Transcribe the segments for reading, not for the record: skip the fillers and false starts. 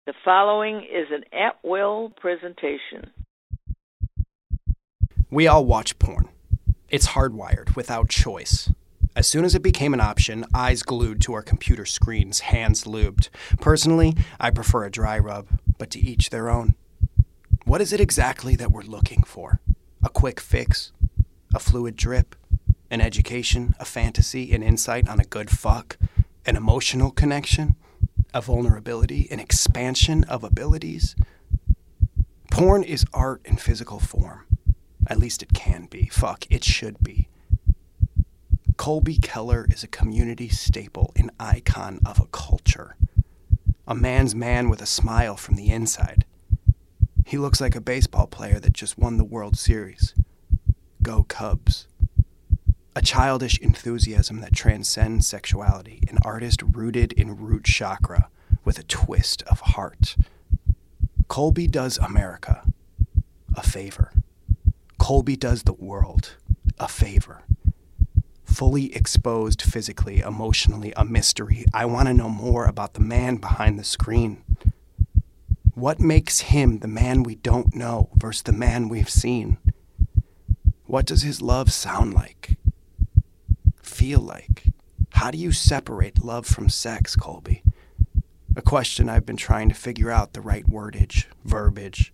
The following is an at-will presentation. We all watch porn. It's hardwired, without choice. As soon as it became an option, eyes glued to our computer screens, hands lubed. Personally, I prefer a dry rub, but to each their own. What is it exactly that we're looking for? A quick fix? A fluid drip? An education? A fantasy? An insight on a good fuck? An emotional connection? A vulnerability? An expansion of abilities? Porn is art in physical form. At least it can be. Fuck, it should be. Colby Keller is a community staple, an icon of a culture. A man's man with a smile from the inside. He looks like a baseball player that just won the World Series. Go Cubs. A childish enthusiasm that transcends sexuality, an artist rooted in root chakra with a twist of heart. Colby does America a favor. Colby does the world a favor. Fully exposed physically, emotionally, a mystery. I want to know more about the man behind the screen. What makes him the man we don't know versus the man we've seen? What does his love sound like? Feel like? How do you separate love from sex, Colby? A question I've been trying to figure out the right wordage, verbiage.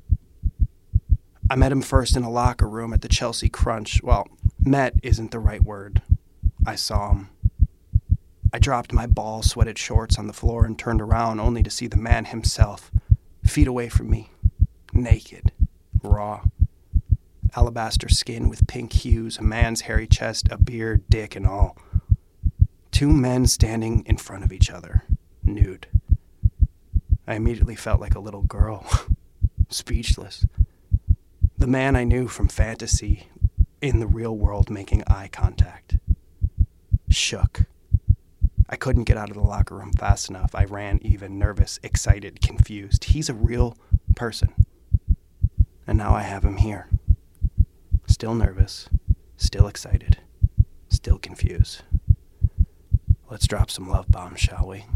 I met him first in a locker room at the Chelsea Crunch. Well, met isn't the right word. I saw him. I dropped my ball-sweated shorts on the floor and turned around only to see the man himself, feet away from me, naked, raw. Alabaster skin with pink hues, a man's hairy chest, a beard, dick, and all. Two men standing in front of each other, nude. I immediately felt like a little girl, speechless. The man I knew from fantasy, in the real world making eye contact. Shook. I couldn't get out of the locker room fast enough. I ran even, nervous, excited, confused. He's a real person. And now I have him here. Still nervous, still excited, still confused. Let's drop some love bombs, shall we?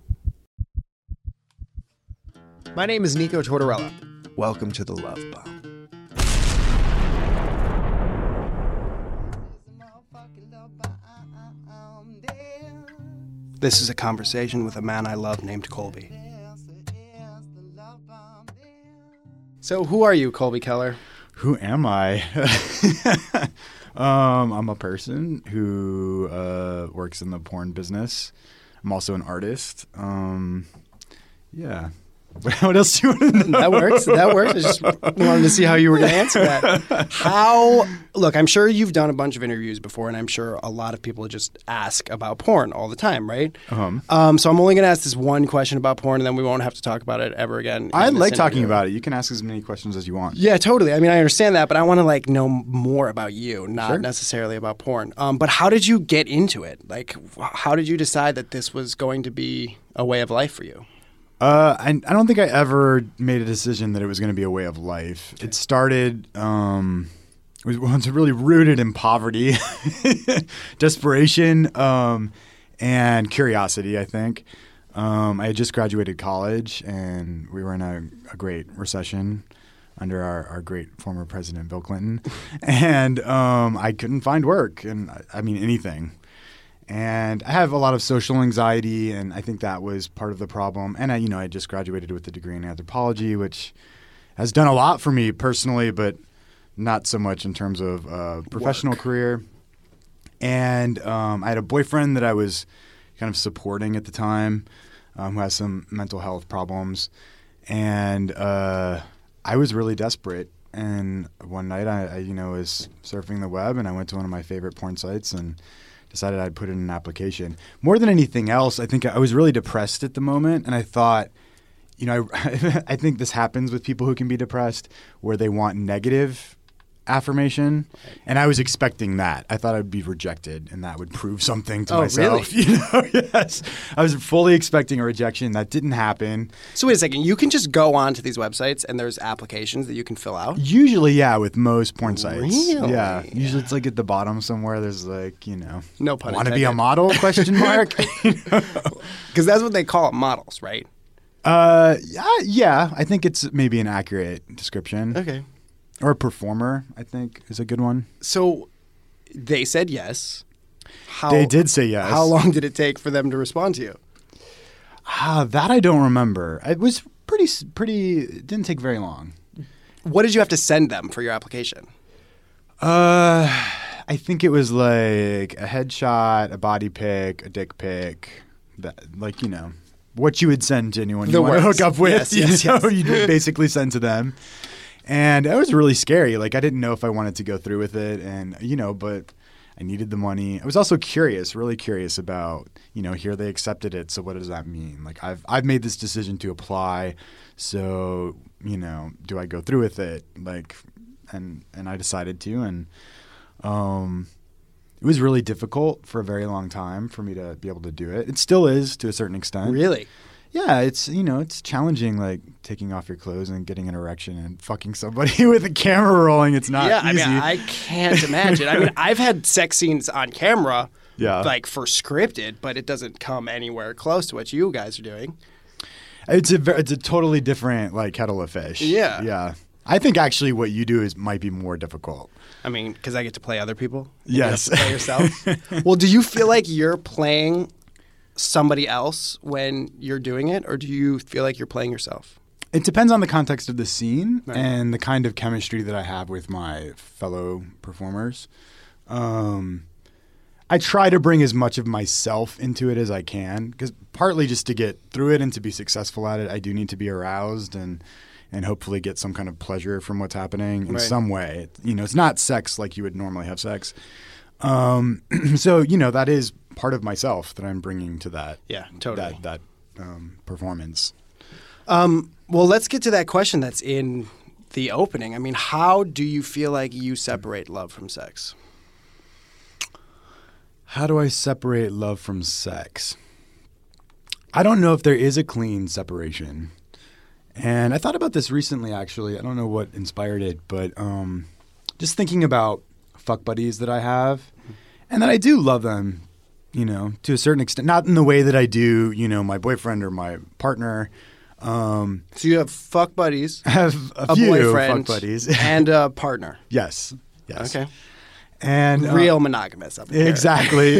My name is Nico Tortorella. Welcome to the Love Bomb. This is a conversation with a man I love named Colby. So who are you, Colby Keller? Who am I? I'm a person who works in the porn business. I'm also an artist. Yeah. What else do you want to know? That works. I just wanted to see how you were going to answer that. Look, I'm sure you've done a bunch of interviews before, and I'm sure a lot of people just ask about porn all the time, right? So I'm only going to ask this one question about porn, and then we won't have to talk about it ever again. I like talking about it. You can ask as many questions as you want. Yeah, totally. I mean, I understand that, but I want to know more about you, not necessarily about porn. But how did you get into it? How did you decide that this was going to be a way of life for you? I don't think I ever made a decision that it was going to be a way of life. Okay. It started, it was really rooted in poverty, desperation, and curiosity, I think. I had just graduated college, and we were in a great recession under our great former president, Bill Clinton. And I couldn't find work, and I mean anything. And I have a lot of social anxiety, and I think that was part of the problem. And I just graduated with a degree in anthropology, which has done a lot for me personally, but not so much in terms of professional career. And I had a boyfriend that I was kind of supporting at the time, who has some mental health problems. And I was really desperate. And one night I was surfing the web, and I went to one of my favorite porn sites and decided I'd put in an application. More than anything else, I think I was really depressed at the moment, and I thought, I think this happens with people who can be depressed, where they want negative affirmation, and I was expecting that. I thought I'd be rejected, and that would prove something to myself. Really? Yes. I was fully expecting a rejection. That didn't happen. So wait a second. You can just go on to these websites, and there's applications that you can fill out? Usually, yeah, with most porn sites. Really? Yeah. Usually it's at the bottom somewhere. There's no pun want to be a model? Question mark. Because that's what they call it, models, right? Yeah, I think it's maybe an accurate description. Okay. Or a performer, I think, is a good one. So they said yes. They did say yes. How long did it take for them to respond to you? That I don't remember. It was pretty. It didn't take very long. What did you have to send them for your application? I think it was like a headshot, a body pic, a dick pic, what you would send to anyone you want to hook up with. Yes. You'd basically send to them. And it was really scary. Like, I didn't know if I wanted to go through with it, and but I needed the money. I was also really curious about, here they accepted it, so what does that mean? Like, I've made this decision to apply, so, do I go through with it? Like, and I decided to, and it was really difficult for a very long time for me to be able to do it. It still is to a certain extent. Really? Yeah, it's it's challenging, like taking off your clothes and getting an erection and fucking somebody with a camera rolling. It's not easy. Yeah, I can't imagine. I've had sex scenes on camera, like for scripted, but it doesn't come anywhere close to what you guys are doing. It's a totally different kettle of fish. Yeah. Yeah. I think actually what you do might be more difficult. Because I get to play other people. Yes. You get to play yourself. Well, do you feel like you're playing somebody else when you're doing it, or do you feel like you're playing yourself? It depends on the context of the scene and the kind of chemistry that I have with my fellow performers. I try to bring as much of myself into it as I can, because partly just to get through it and to be successful at it, I do need to be aroused and hopefully get some kind of pleasure from what's happening in some way. It's not sex like you would normally have sex. So, that is part of myself that I'm bringing to that. Yeah, totally. That performance. Well, let's get to that question that's in the opening. How do you feel like you separate love from sex? How do I separate love from sex? I don't know if there is a clean separation. And I thought about this recently, actually. I don't know what inspired it, but just thinking about fuck buddies that I have, and that I do love them, to a certain extent. Not in the way that I do, my boyfriend or my partner. So you have fuck buddies. I have a few boyfriend, fuck buddies. and a partner. Yes. Okay. And real monogamous up here. Exactly.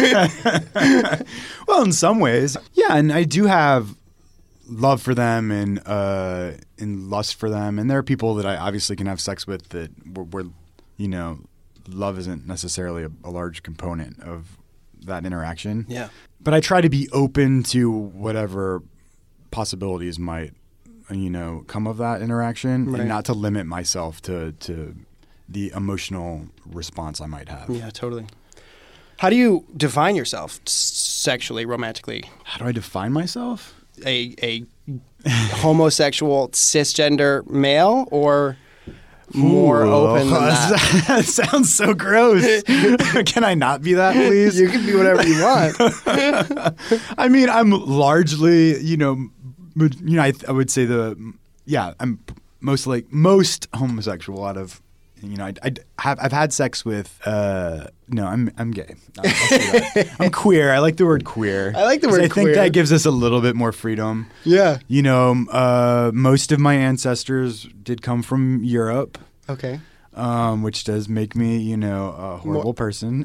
Well, in some ways. Yeah, and I do have love for them and lust for them, and there are people that I obviously can have sex with that where love isn't necessarily a large component of that interaction. Yeah. But I try to be open to whatever possibilities might come of that interaction, and not to limit myself to the emotional response I might have. Yeah, totally. How do you define yourself sexually, romantically? How do I define myself? A homosexual cisgender male, or more open than that? That sounds so gross. Can I not be that, please? You can be whatever you want. I'm largely, I would say I'm most homosexual out of. I've had sex with. No, I'm gay. I'll say that. I'm queer. I like the word queer. I like the word queer. I think that gives us a little bit more freedom. Yeah. Most of my ancestors did come from Europe. Okay. Which does make me, a horrible person.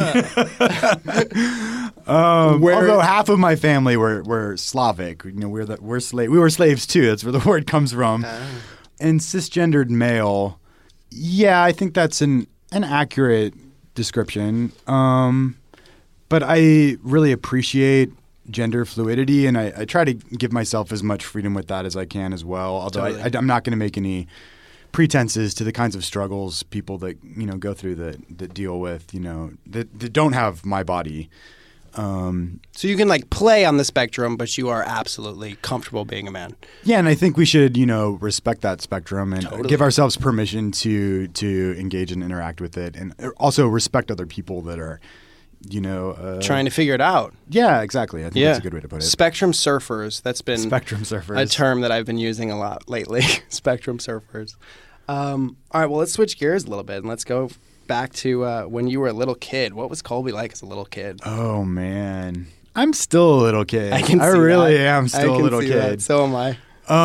Although half of my family were Slavic. We were slaves too. That's where the word comes from. And cisgendered male. Yeah, I think that's an accurate description. But I really appreciate gender fluidity, and I try to give myself as much freedom with that as I can as well. Although totally. I'm not going to make any pretenses to the kinds of struggles people that go through that deal with that don't have my body. So you can play on the spectrum, but you are absolutely comfortable being a man. Yeah, and I think we should respect that spectrum and give ourselves permission to engage and interact with it, and also respect other people that are trying to figure it out. Yeah, exactly. I think that's a good way to put it. Spectrum surfers. That's been spectrum surfers. A term that I've been using a lot lately. Spectrum surfers. All right, well, let's switch gears a little bit and let's go back to when you were a little kid. What was Colby like as a little kid? Oh, man. I'm still a little kid. I can see really that. am still a little kid. That. So am I.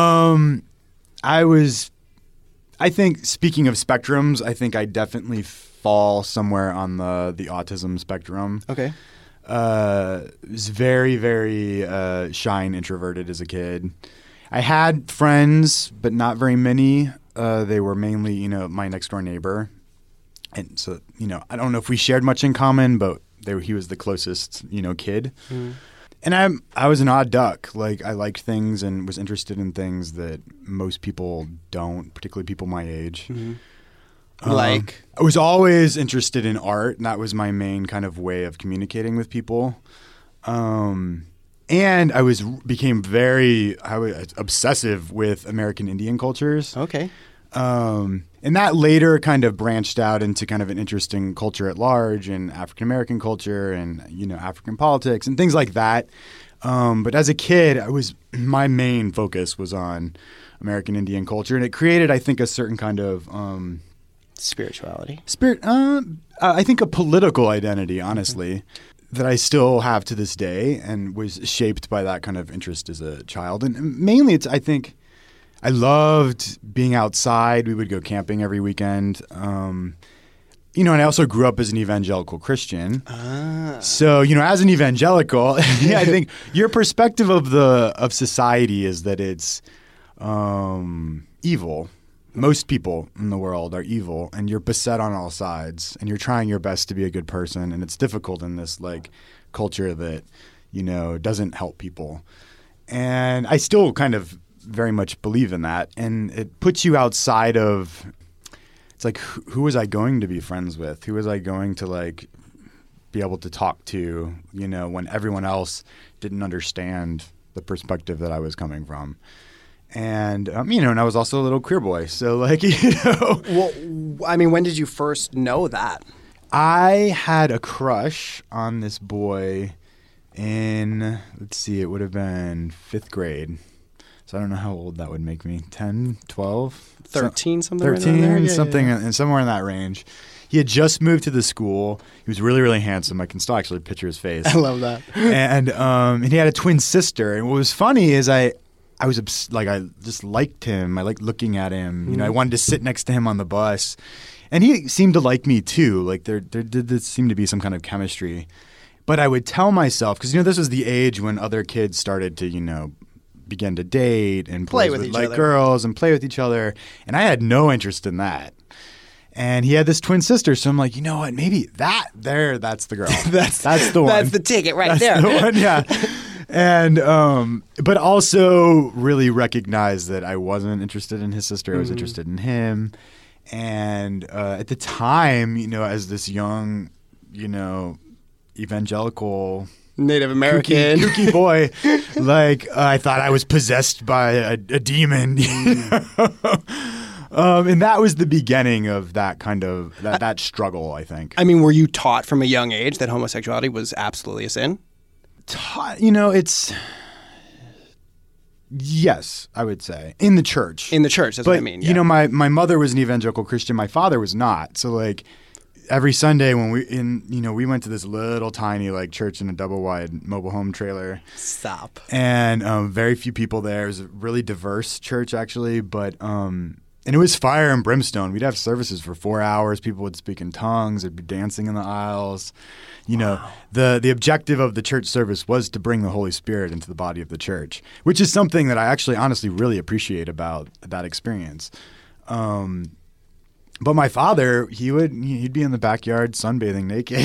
I think, speaking of spectrums, I think I definitely fall somewhere on the autism spectrum. Okay. Was very, very shy and introverted as a kid. I had friends, but not very many. They were mainly, my next door neighbor. And so, I don't know if we shared much in common, but he was the closest, kid. Mm. And I was an odd duck. Like, I liked things and was interested in things that most people don't, particularly people my age. Mm-hmm. I was always interested in art, and that was my main kind of way of communicating with people. And I became very obsessive with American Indian cultures. Okay. And that later kind of branched out into kind of an interesting culture at large, and African American culture, and African politics and things like that. But as a kid, my main focus was on American Indian culture, and it created, I think, a certain kind of spirituality. I think a political identity, honestly, that I still have to this day, and was shaped by that kind of interest as a child. And mainly, I think I loved being outside. We would go camping every weekend. And I also grew up as an evangelical Christian. So, as an evangelical, I think your perspective of society is that it's evil. Most people in the world are evil, and you're beset on all sides, and you're trying your best to be a good person, and it's difficult in this culture that doesn't help people. And I still kind of very much believe in that, and it puts you outside of. It's like, who was I going to be friends with? Who was I going to be able to talk to? When everyone else didn't understand the perspective that I was coming from. And, and I was also a little queer boy. So, Well, I mean, when did you first know that? I had a crush on this boy in, it would have been 5th grade. So I don't know how old that would make me. 10, 12? 13, something 13, right there? Yeah, something, and somewhere in that range. He had just moved to the school. He was really, really handsome. I can still actually picture his face. I love that. And he had a twin sister. And what was funny is I just liked him. I liked looking at him. Mm-hmm. I wanted to sit next to him on the bus. And he seemed to like me too. There did seem to be some kind of chemistry. But I would tell myself, because this was the age when other kids started to, begin to date and play with each other. Girls and play with each other. And I had no interest in that. And he had this twin sister, so I'm like, you know what? Maybe that's the girl. that's the one. That's the ticket right there. That's the one, yeah. And but also really recognized that I wasn't interested in his sister. I was interested in him. And at the time, as this young, evangelical Native American kooky boy, I thought I was possessed by a demon. And that was the beginning of that kind of that struggle, I think. I mean, were you taught from a young age that homosexuality was absolutely a sin? Yes, I would say. In the church. In the church, that's what I mean. Yeah. My mother was an evangelical Christian. My father was not. So every Sunday when we went to this little tiny church in a double wide mobile home trailer. Stop. And very few people there. It was a really diverse church actually, but and it was fire and brimstone. We'd have services for 4 hours. People would speak in tongues. They'd be dancing in the aisles. Wow. The objective of the church service was to bring the Holy Spirit into the body of the church, which is something that I actually honestly really appreciate about that experience. But my father, he'd be in the backyard sunbathing naked.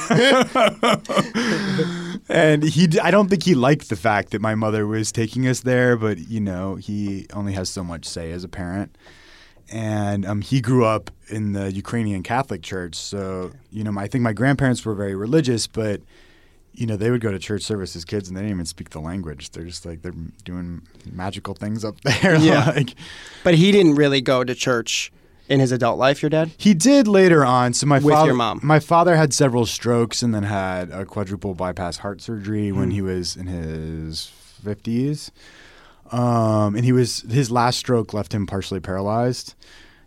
And I don't think he liked the fact that my mother was taking us there, but he only has so much say as a parent. And he grew up in the Ukrainian Catholic Church, so I think my grandparents were very religious, but they would go to church service as kids and they didn't even speak the language. They're just they're doing magical things up there. Yeah. But he didn't really go to church in his adult life, your dad? He did later on. So with your mom? My father had several strokes and then had a quadruple bypass heart surgery when he was in his 50s. And his last stroke left him partially paralyzed.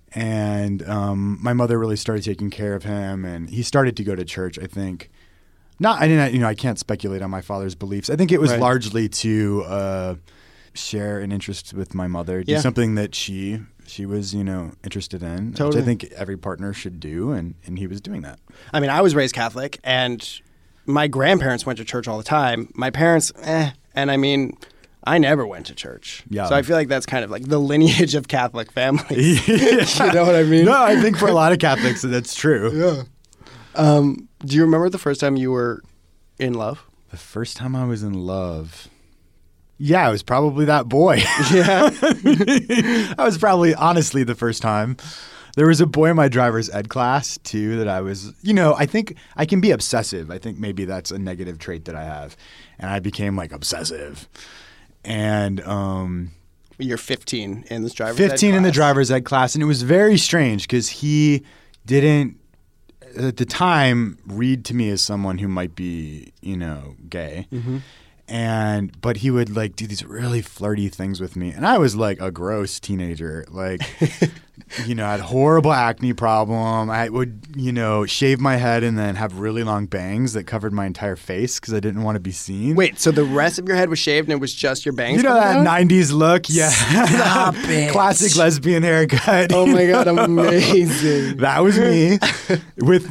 And my mother really started taking care of him, and he started to go to church, I think, I can't speculate on my father's beliefs. I think it was Right. largely to share an interest with my mother, do Yeah. something that she was, interested in, Totally. which I think every partner should do, and he was doing that. I mean, I was raised Catholic, and my grandparents went to church all the time. My parents, and I mean, I never went to church. Yeah. So I feel like that's kind of like the lineage of Catholic families. You know what I mean? No, I think for a lot of Catholics that's true. Yeah. Do you remember the first time you were in love? The first time I was in love, yeah, it was probably that boy. Yeah. That was probably, honestly, the first time. There was a boy in my driver's ed class, too, that I was, I think I can be obsessive. I think maybe that's a negative trait that I have. And I became, obsessive. And You're 15 in this driver's 15 ed in the class. driver's ed class. And it was very strange because he didn't, at the time, read to me as someone who might be, gay. Mm-hmm. But he would do these really flirty things with me. And I was a gross teenager. I had horrible acne problem. I would, shave my head and then have really long bangs that covered my entire face because I didn't want to be seen. Wait, so the rest of your head was shaved and it was just your bangs? You know that coming out? 90s look? Yeah. Stop it. Classic lesbian haircut. Oh my God, amazing. That was me with,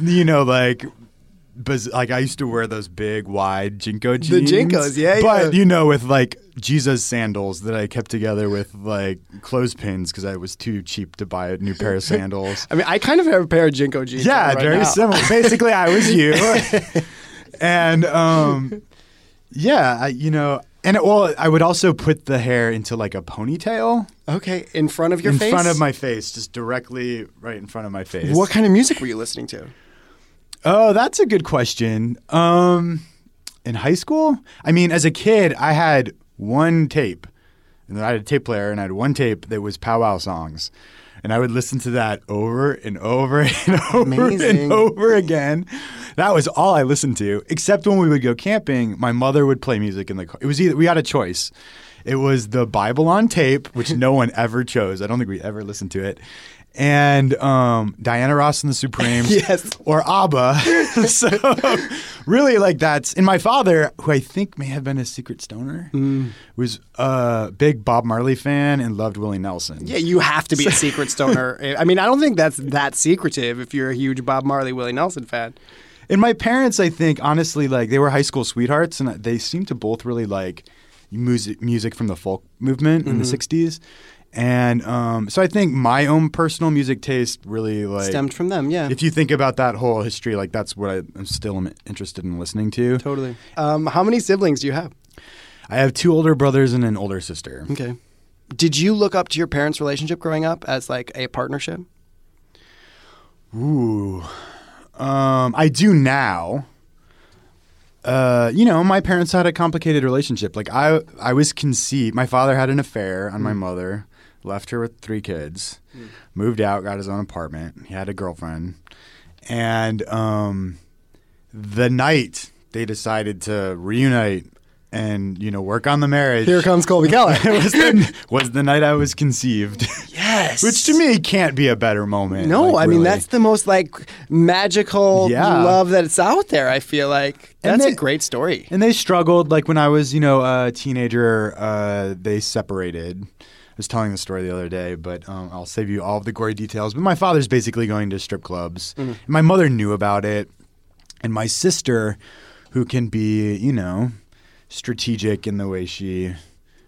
I used to wear those big, wide Jinko jeans. The Jinkos, yeah. But, with Jesus sandals that I kept together with clothespins because I was too cheap to buy a new pair of sandals. I mean, I kind of have a pair of Jinko jeans. Yeah, on right very now. similar. Basically, I was you. And, I would also put the hair into a ponytail. Okay, in front of your face? In front of my face, just directly right in front of my face. What kind of music were you listening to? Oh, that's a good question. In high school? I mean, as a kid, I had one tape. And I had a tape player, and I had one tape that was Pow Wow songs. And I would listen to that over and over and over Amazing. and over again. That was all I listened to, except when we would go camping, my mother would play music in the car. It was we had a choice. It was the Bible on tape, which no one ever chose. I don't think we ever listened to it. And Diana Ross and the Supremes, Yes. or ABBA. So really, that's – and my father, who I think may have been a secret stoner, was a big Bob Marley fan and loved Willie Nelson. Yeah, you have to be a secret stoner. I mean, I don't think that's that secretive if you're a huge Bob Marley, Willie Nelson fan. And my parents, I think, honestly, they were high school sweethearts, and they seemed to both really like music from the folk movement in the 60s. And so I think my own personal music taste really Stemmed from them, yeah. If you think about that whole history, that's what I'm still interested in listening to. Totally. How many siblings do you have? I have 2 older brothers and an older sister. Okay. Did you look up to your parents' relationship growing up as a partnership? Ooh. I do now. My parents had a complicated relationship. I was conceived. My father had an affair on my mother. Left her with 3 kids, moved out, got his own apartment. He had a girlfriend. And the night they decided to reunite and, work on the marriage. Here comes Colby Keller. was the night I was conceived. Yes. Which to me can't be a better moment. No, I mean, really. that's the most magical Yeah. love that's out there, I feel like. And That's they- a great story. And they struggled. When I was, a teenager, they separated. I was telling the story the other day, but I'll save you all of the gory details. But my father's basically going to strip clubs. And my mother knew about it. And my sister, who can be, strategic in the way she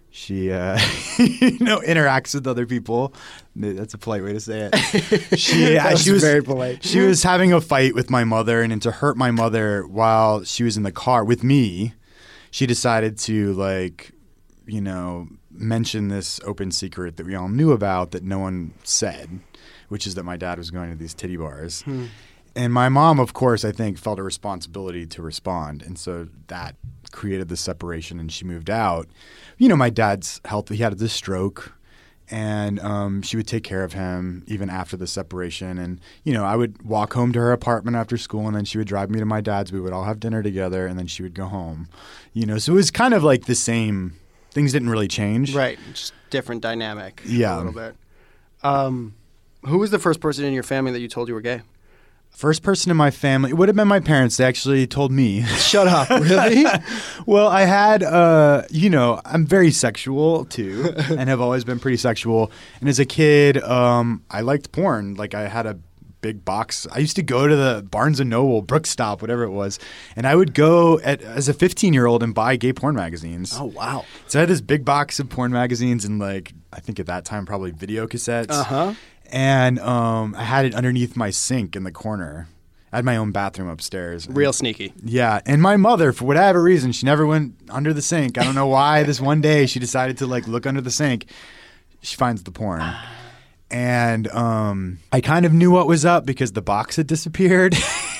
interacts with other people. That's a polite way to say it. She was very polite. She was having a fight with my mother, and to hurt my mother while she was in the car with me, she decided to mention this open secret that we all knew about that no one said, which is that my dad was going to these titty bars. And my mom, of course, I think felt a responsibility to respond. And so that created the separation, and she moved out. My dad's health, he had this stroke, and she would take care of him even after the separation. And, I would walk home to her apartment after school, and then she would drive me to my dad's. We would all have dinner together, and then she would go home. So it was kind of the same – things didn't really change. Right. Just different dynamic. Yeah. A little bit. Who was the first person in your family that you told you were gay? First person in my family, it would have been my parents. They actually told me. Shut up. Really? Well, I had, I'm very sexual too, and have always been pretty sexual. And as a kid, I liked porn. Like I had a big box. I used to go to the Barnes & Noble, Brookstop, whatever it was. And I would go as a 15-year-old and buy gay porn magazines. Oh, wow. So I had this big box of porn magazines and like, I think at that time, probably video cassettes. Uh-huh. And I had it underneath my sink in the corner. I had my own bathroom upstairs. Real sneaky. Yeah. And my mother, for whatever reason, she never went under the sink. I don't know why. This one day she decided to like look under the sink. She finds the porn. And I kind of knew what was up because the box had disappeared.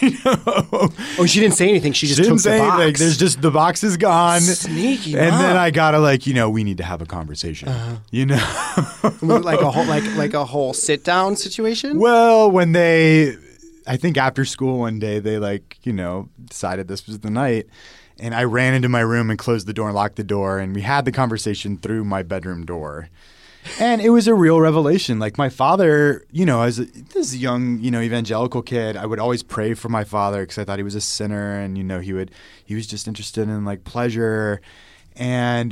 Oh, she didn't say anything. She just didn't took say the box. anything. There's just the box is gone. Sneaky And mom. then I gotta we need to have a conversation. like a whole sit down situation. Well, when I think after school one day they decided this was the night, and I ran into my room and closed the door and locked the door, and we had the conversation through my bedroom door. And it was a real revelation. Like my father, as this young, evangelical kid, I would always pray for my father because I thought he was a sinner, and he was just interested in like pleasure, and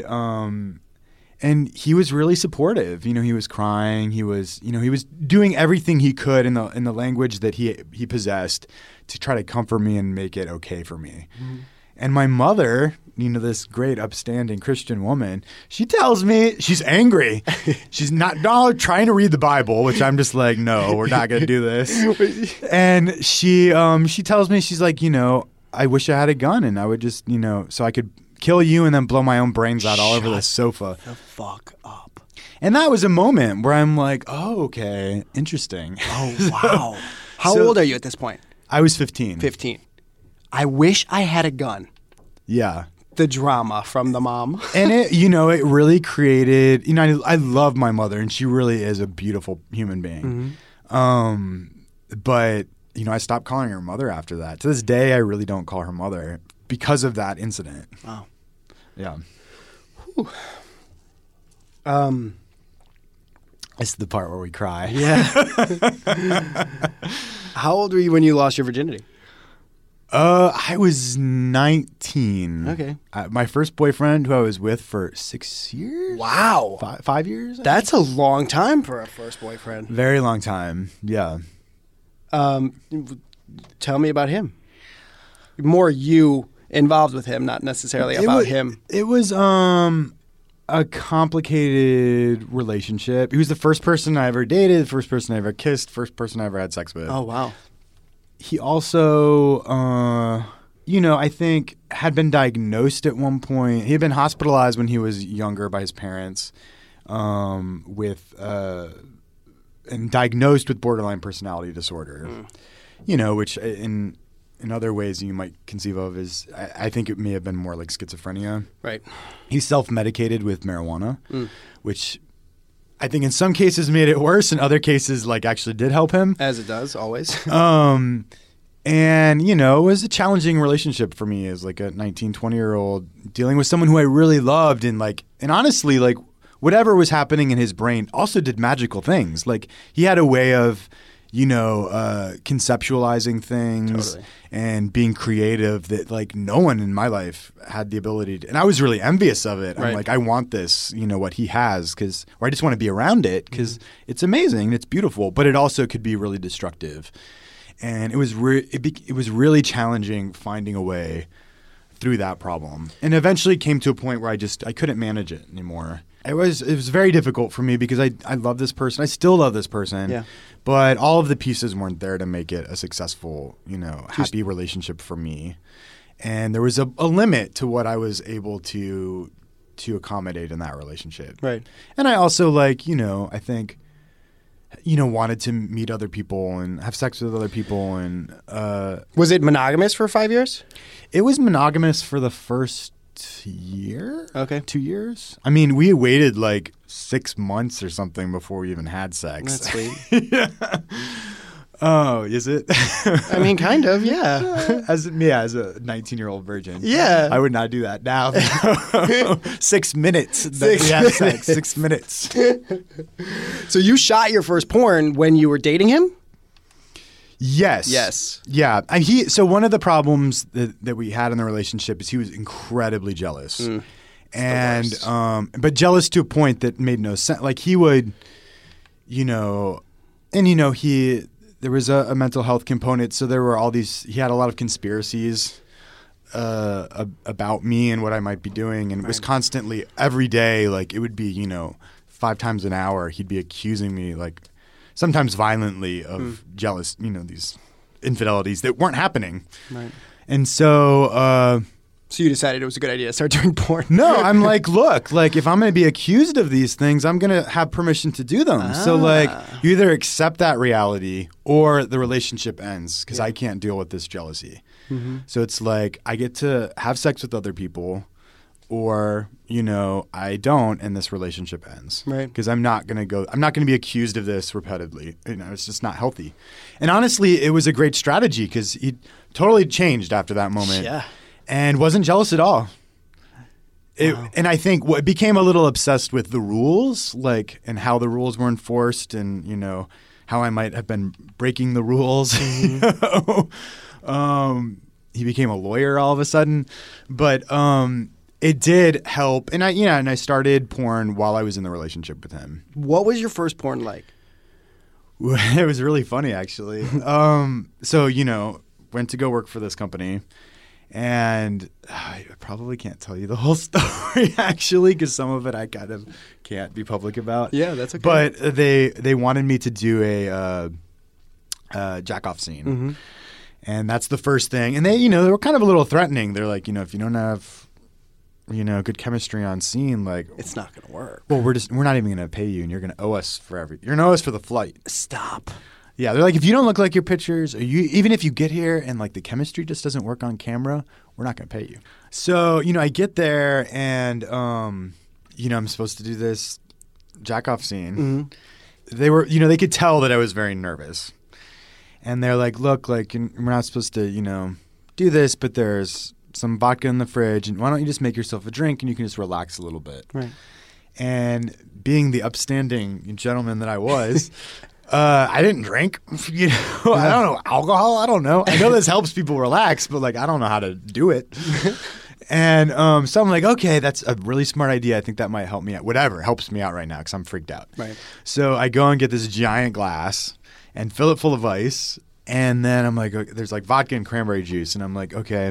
he was really supportive. He was crying. He was doing everything he could in the language that he possessed to try to comfort me and make it okay for me. Mm-hmm. And my mother, this great upstanding Christian woman, she tells me she's angry. She's not trying to read the Bible, which I'm just like, no, we're not going to do this. And she tells me, she's like, I wish I had a gun and I would just, so I could kill you and then blow my own brains out all over the sofa. The fuck up. And that was a moment where I'm like, oh, okay, interesting. Oh, wow. How old are you at this point? I was 15. 15. I wish I had a gun. Yeah. The drama from the mom. And it really created, I love my mother and she really is a beautiful human being. Mm-hmm. But, I stopped calling her mother after that. To this day, I really don't call her mother because of that incident. Wow. Yeah. Whew. This is the part where we cry. Yeah. How old were you when you lost your virginity? I was 19. Okay. My first boyfriend, who I was with for 6 years. Wow. 5 years? That's a long time for a first boyfriend. Very long time. Yeah. Tell me about him. More you involved with him, not necessarily about him. It was a complicated relationship. He was the first person I ever dated, the first person I ever kissed, first person I ever had sex with. Oh, wow. He also, I think had been diagnosed at one point. He had been hospitalized when he was younger by his parents and diagnosed with borderline personality disorder, which in other ways you might conceive of as, I think it may have been more like schizophrenia. Right. He self-medicated with marijuana, which I think in some cases made it worse. In other cases, actually did help him. As it does, always. And, it was a challenging relationship for me as like a 19, 20-year-old dealing with someone who I really loved. And honestly, whatever was happening in his brain also did magical things. Like he had a way of, conceptualizing things and being creative that no one in my life had the ability to. And I was really envious of it. Right. I'm like, I want this, what he has or I just want to be around it because it's amazing. It's beautiful, but it also could be really destructive. And it was really challenging finding a way through that problem. And eventually came to a point where I couldn't manage it anymore. It was very difficult for me because I love this person. I still love this person. Yeah. But all of the pieces weren't there to make it a successful, happy relationship for me. And there was a limit to what I was able to accommodate in that relationship. Right. And I also I think wanted to meet other people and have sex with other people. And was it monogamous for 5 years? It was monogamous for the first year. Okay. 2 years. I mean, we waited 6 months or something before we even had sex. That's sweet. Yeah. Oh, is it? I mean, kind of, yeah. As a 19-year-old virgin. Yeah. I would not do that now. 6 minutes that we had sex. 6 minutes. So you shot your first porn when you were dating him? Yes. Yes. Yeah. And so one of the problems that we had in the relationship is he was incredibly jealous. And but jealous to a point that made no sense. Like he would, there was a mental health component, so there were he had a lot of conspiracies about me and what I might be doing, and it was constantly every day, like it would be, 5 times an hour he'd be accusing me, like sometimes violently, of jealous, these infidelities that weren't happening. Right. And so So you decided it was a good idea to start doing porn? No, I'm like, look, like if I'm going to be accused of these things, I'm going to have permission to do them. So like you either accept that reality or the relationship ends because I can't deal with this jealousy. So it's like I get to have sex with other people or, I don't and this relationship ends. Right. Because I'm not going to be accused of this repeatedly. It's just not healthy. And honestly, it was a great strategy because he totally changed after that moment. Yeah. And wasn't jealous at all. And I think what became a little obsessed with the rules, like, and how the rules were enforced, and how I might have been breaking the rules. He became a lawyer all of a sudden, but it did help. And I started porn while I was in the relationship with him. What was your first porn like? It was really funny, actually. So went to go work for this company. And I probably can't tell you the whole story, actually, because some of it I kind of can't be public about. Yeah, that's okay. But they wanted me to do a jack-off scene. And that's the first thing. And they were kind of a little threatening. They're like, if you don't have, good chemistry on scene, like it's not going to work. Well, we're not even going to pay you, and you're going to owe us for you're going to owe us for the flight. Stop. Yeah, they're like, if you don't look like your pictures, or even if you get here and like the chemistry just doesn't work on camera, we're not going to pay you. So, I get there and, I'm supposed to do this jack-off scene. They were, they could tell that I was very nervous. And they're like, look, like, we're not supposed to, do this, but there's some vodka in the fridge, and why don't you just make yourself a drink and you can just relax a little bit. Right. And being the upstanding gentleman that I was, I didn't drink, I don't know, alcohol. I don't know. I know this helps people relax, but like, I don't know how to do it. And so I'm like, okay, that's a really smart idea. I think that might help me out. Whatever helps me out right now because I'm freaked out. Right. So I go and get this giant glass and fill it full of ice. And then I'm like, okay, there's like vodka and cranberry juice. And I'm like, okay,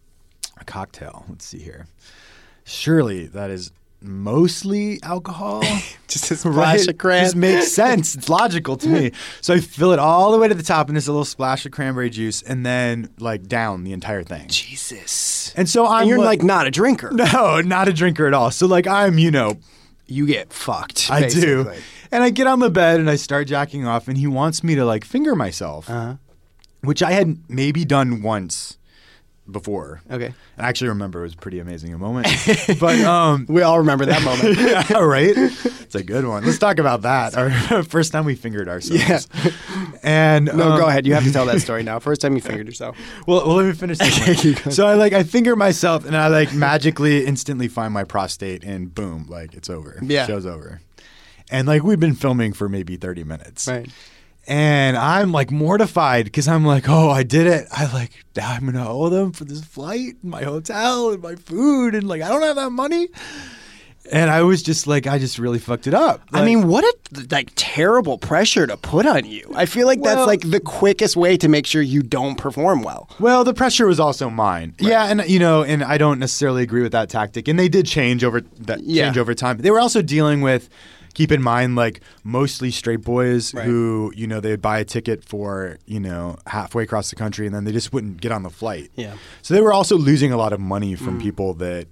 a cocktail. Let's see here. Surely that is mostly alcohol. Just a splash of cran. Just makes sense. It's logical to me. So I fill it all the way to the top and there's a little splash of cranberry juice and then like down the entire thing. Jesus. And so you're like not a drinker. No, not a drinker at all. So like I'm, you get fucked. I basically. do. And I get on the bed and I start jacking off and he wants me to like finger myself, which I had maybe done once before. Okay. I actually remember it was a pretty amazing moment. But we all remember that moment. Yeah, right? It's a good one. Let's talk about that. Our first time we fingered ourselves. Yeah. And no, go ahead. You have to tell that story now. First time you fingered yourself. Well, let me finish this. So I finger myself and I magically instantly find my prostate and boom, it's over. Yeah. Show's over. And we've been filming for maybe 30 minutes. Right. And I'm mortified because I'm like, oh, I did it. I'm going to owe them for this flight and my hotel and my food. And I don't have that money. And I was just I just really fucked it up. I mean, what a terrible pressure to put on you. I feel like that's the quickest way to make sure you don't perform well. Well, the pressure was also mine. Right. Yeah, and and I don't necessarily agree with that tactic. And they did change over time. They were also dealing with, keep in mind, mostly straight boys who, they'd buy a ticket for, halfway across the country and then they just wouldn't get on the flight. Yeah. So they were also losing a lot of money from people that,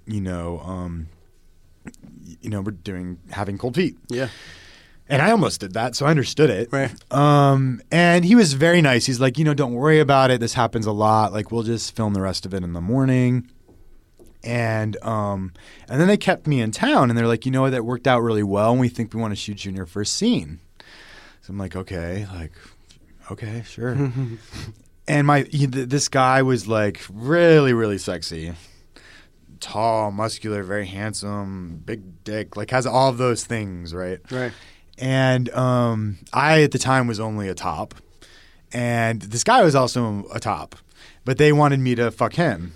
were having cold feet. Yeah. And I almost did that, so I understood it. Right. And he was very nice. He's like, don't worry about it. This happens a lot. We'll just film the rest of it in the morning. And then they kept me in town, and they're like, what, that worked out really well, and we think we want to shoot you in your first scene. So I'm like, okay, sure. And this guy was really, really sexy. Tall, muscular, very handsome, big dick, has all of those things, right? Right. And I, at the time, was only a top. And this guy was also a top, but they wanted me to fuck him.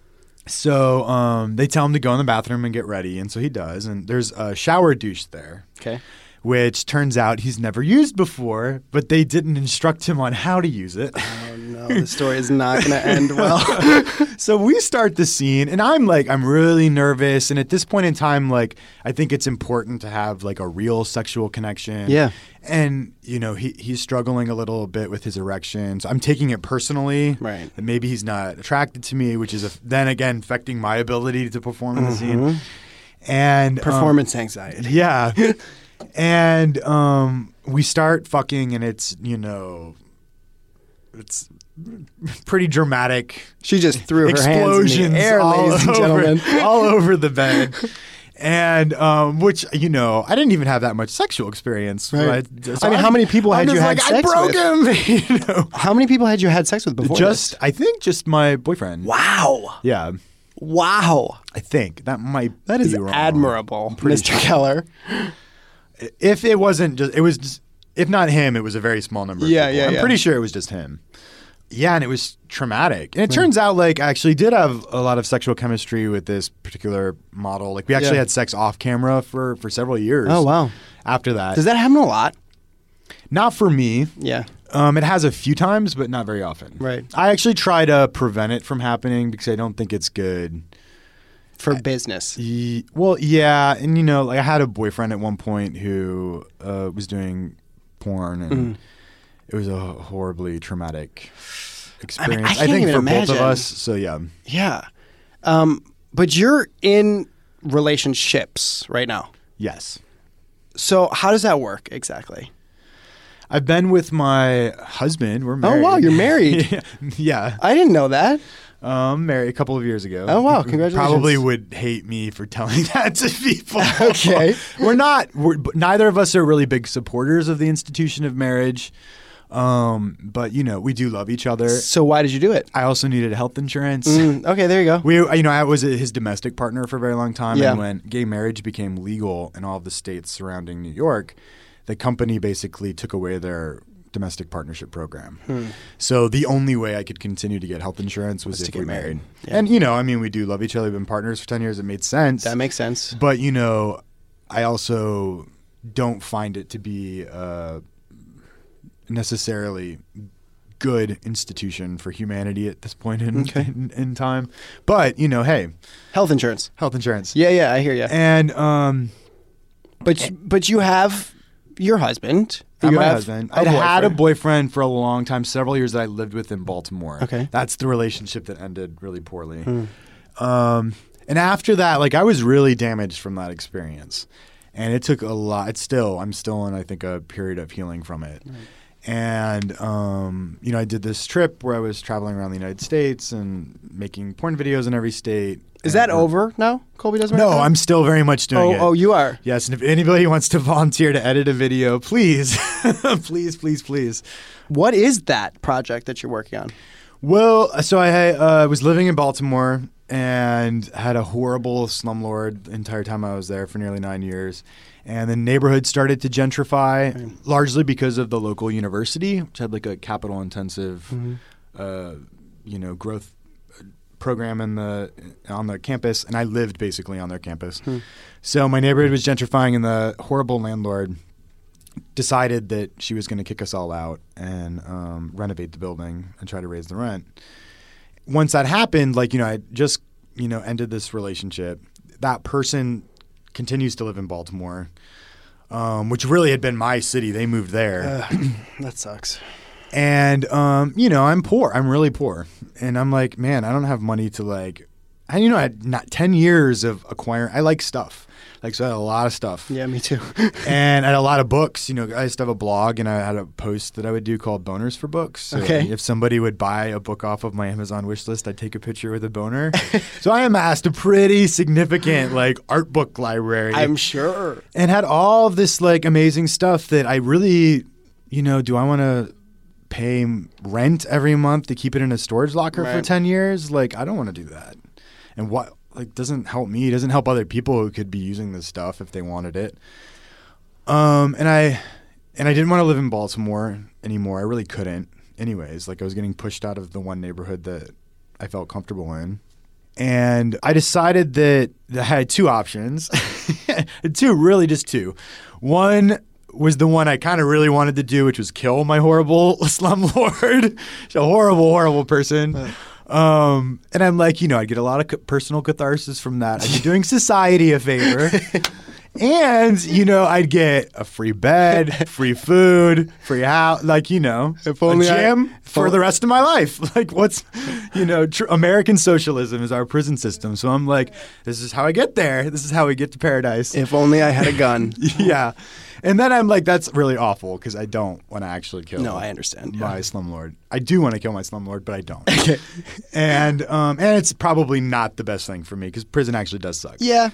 So they tell him to go in the bathroom and get ready, and so he does. And there's a shower douche there. Okay. Which turns out he's never used before, but they didn't instruct him on how to use it. Oh no, the story is not going to end well. So we start the scene, and I'm really nervous. And at this point in time, like, I think it's important to have like a real sexual connection. Yeah. And, you know, he's struggling a little bit with his erection. So I'm taking it personally. Right. And maybe he's not attracted to me, which is then again affecting my ability to perform in the scene. And Performance anxiety. yeah. And we start fucking, and it's, you know, it's pretty dramatic. She just threw her Explosions hands in the air, ladies and gentlemen. all over the bed. And which, you know, I didn't even have that much sexual experience. Right. So I mean, how many people had you had I sex broke with? him. You know? How many people had you had sex with before this? I think just my boyfriend. Wow. Yeah, Wow. I think that might That is be wrong. admirable, pretty Mr. Keller. If it wasn't just, it was just, if not him, it was a very small number of Yeah, people. yeah, I'm yeah. pretty sure it was just him. Yeah, and it was traumatic. And it turns out, like, I actually did have a lot of sexual chemistry with this particular model. Like, we actually Yeah. had sex off camera for several years. Oh, wow. After that. Does that happen a lot? Not for me. Yeah. It has a few times, but not very often. Right. I actually try to prevent it from happening because I don't think it's good. For business. Well, yeah. And, you know, like, I had a boyfriend at one point who was doing porn, and it was a horribly traumatic experience. I can't think even for both imagine. of us. So, yeah. Yeah. But you're in relationships right now. Yes. So how does that work exactly? I've been with my husband. We're married. Oh, wow. You're married. Yeah. I didn't know that. Married a couple of years ago. Oh, wow. Congratulations. Probably would hate me for telling that to people. Okay. Neither of us are really big supporters of the institution of marriage. But, you know, we do love each other. So why did you do it? I also needed health insurance. Okay, there you go. I was his domestic partner for a very long time. Yeah. And when gay marriage became legal in all of the states surrounding New York, the company basically took away their domestic partnership program. So the only way I could continue to get health insurance was to if get we married. married. Yeah. And, you know, I mean, we do love each other. We've been partners for 10 years. It made sense. That makes sense. But, you know, I also don't find it to be necessarily good institution for humanity at this point in time. But, you know, hey, Health insurance. health insurance. Yeah, I hear you. And But you have your husband. I'm You my have husband. a I'd had a boyfriend. boyfriend for a long time, several years that I lived with in Baltimore. Okay. That's the relationship that ended really poorly. And after that, like, I was really damaged from that experience. And it took a lot. I'm still in, I think, a period of healing from it. Right. And, you know, I did this trip where I was traveling around the United States and making porn videos in every state. Is that over now? Colby doesn't. No, I'm still very much doing it. Oh, you are. Yes, and if anybody wants to volunteer to edit a video, please, please. What is that project that you're working on? Well, so I was living in Baltimore and had a horrible slumlord the entire time I was there for nearly 9 years. And the neighborhood started to gentrify, largely because of the local university, which had like a capital-intensive, you know, growth program on the campus, and I lived basically on their campus. So my neighborhood was gentrifying, and the horrible landlord decided that she was going to kick us all out and renovate the building and try to raise the rent. Once that happened, like, you know, I just, you know, ended this relationship. That person continues to live in Baltimore, which really had been my city. They moved there. That sucks. And, you know, I'm poor. I'm really poor. And I'm like, man, I don't have money to, like, and, you know, I had not 10 years of acquiring. I like stuff. Like, so I had a lot of stuff. Yeah, me too. And I had a lot of books. You know, I used to have a blog, and I had a post that I would do called Boners for Books. So okay. If somebody would buy a book off of my Amazon wish list, I'd take a picture with a boner. So I amassed a pretty significant, like, art book library. I'm sure. And had all of this, like, amazing stuff that I really, you know, do I want to pay rent every month to keep it in a storage locker for 10 years? Like, I don't want to do that. And what, like, doesn't help me. It doesn't help other people who could be using this stuff if they wanted it. And I didn't want to live in Baltimore anymore. I really couldn't. anyways. Like I was getting pushed out of the one neighborhood that I felt comfortable in. And I decided that I had two options. Just two. One was the one I kind of really wanted to do, which was kill my horrible slumlord. She's a horrible, horrible person. And I'm like, I'd get a lot of personal catharsis from that. I'd be doing society a favor. And, I'd get a free bed, free food, free house, a gym for the rest of my life. Like what's, American socialism is our prison system. So I'm like, this is how I get there. This is how we get to paradise. If only I had a gun. Yeah. And then I'm like, that's really awful because I don't want to actually kill I understand. my slumlord. I do want to kill my slumlord, but I don't. Okay. And it's probably not the best thing for me because prison actually does suck. Yeah.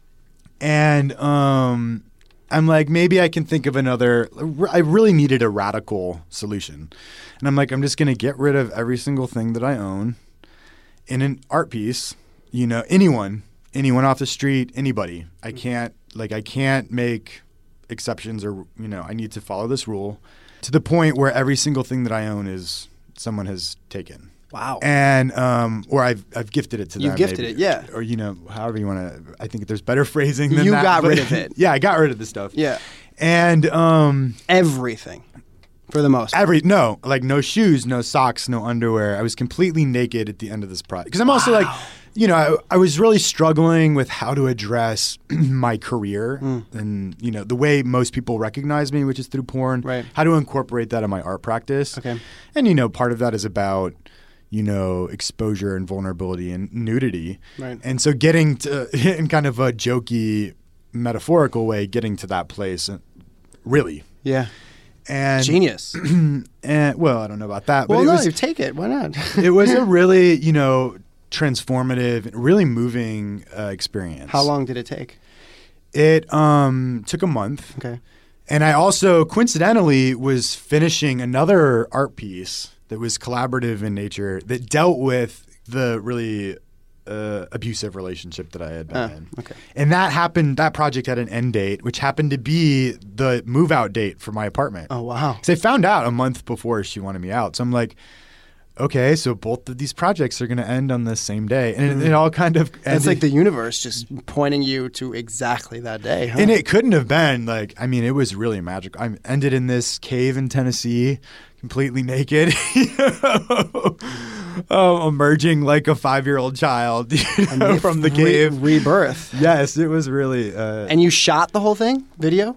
And I'm like, maybe I can think of another. I really needed a radical solution. And I'm like, I'm just going to get rid of every single thing that I own in an art piece. Anyone off the street, anybody. I can't make exceptions or, I need to follow this rule to the point where every single thing that I own is someone has taken. Wow. And or I've gifted it to them. You've gifted it, yeah. Or however you want to. I think there's better phrasing than you that. You got rid of it. Yeah, I got rid of the stuff. Yeah. And everything, for the most. No shoes, no socks, no underwear. I was completely naked at the end of this project because I'm also I was really struggling with how to address my career and, the way most people recognize me, which is through porn, right. How to incorporate that in my art practice. Okay. And, part of that is about, exposure and vulnerability and nudity. Right. And so getting to, in kind of a jokey, metaphorical way, getting to that place, really. Yeah. And genius. And, I don't know about that. Well, but you take it. Why not? It was a really, transformative, really moving experience. How long did it take? It took a month. Okay. And I also coincidentally was finishing another art piece that was collaborative in nature that dealt with the really abusive relationship that I had been in. Okay. And that project had an end date, which happened to be the move out date for my apartment. Oh, wow. Because I found out a month before she wanted me out. So I'm like, okay, so both of these projects are going to end on the same day. And it all kind of ended. It's like the universe just pointing you to exactly that day, huh? And it couldn't have been it was really magical. I ended in this cave in Tennessee, completely naked, emerging like a 5-year-old child from the cave. Rebirth. Yes, it was really. And you shot the whole thing? Video?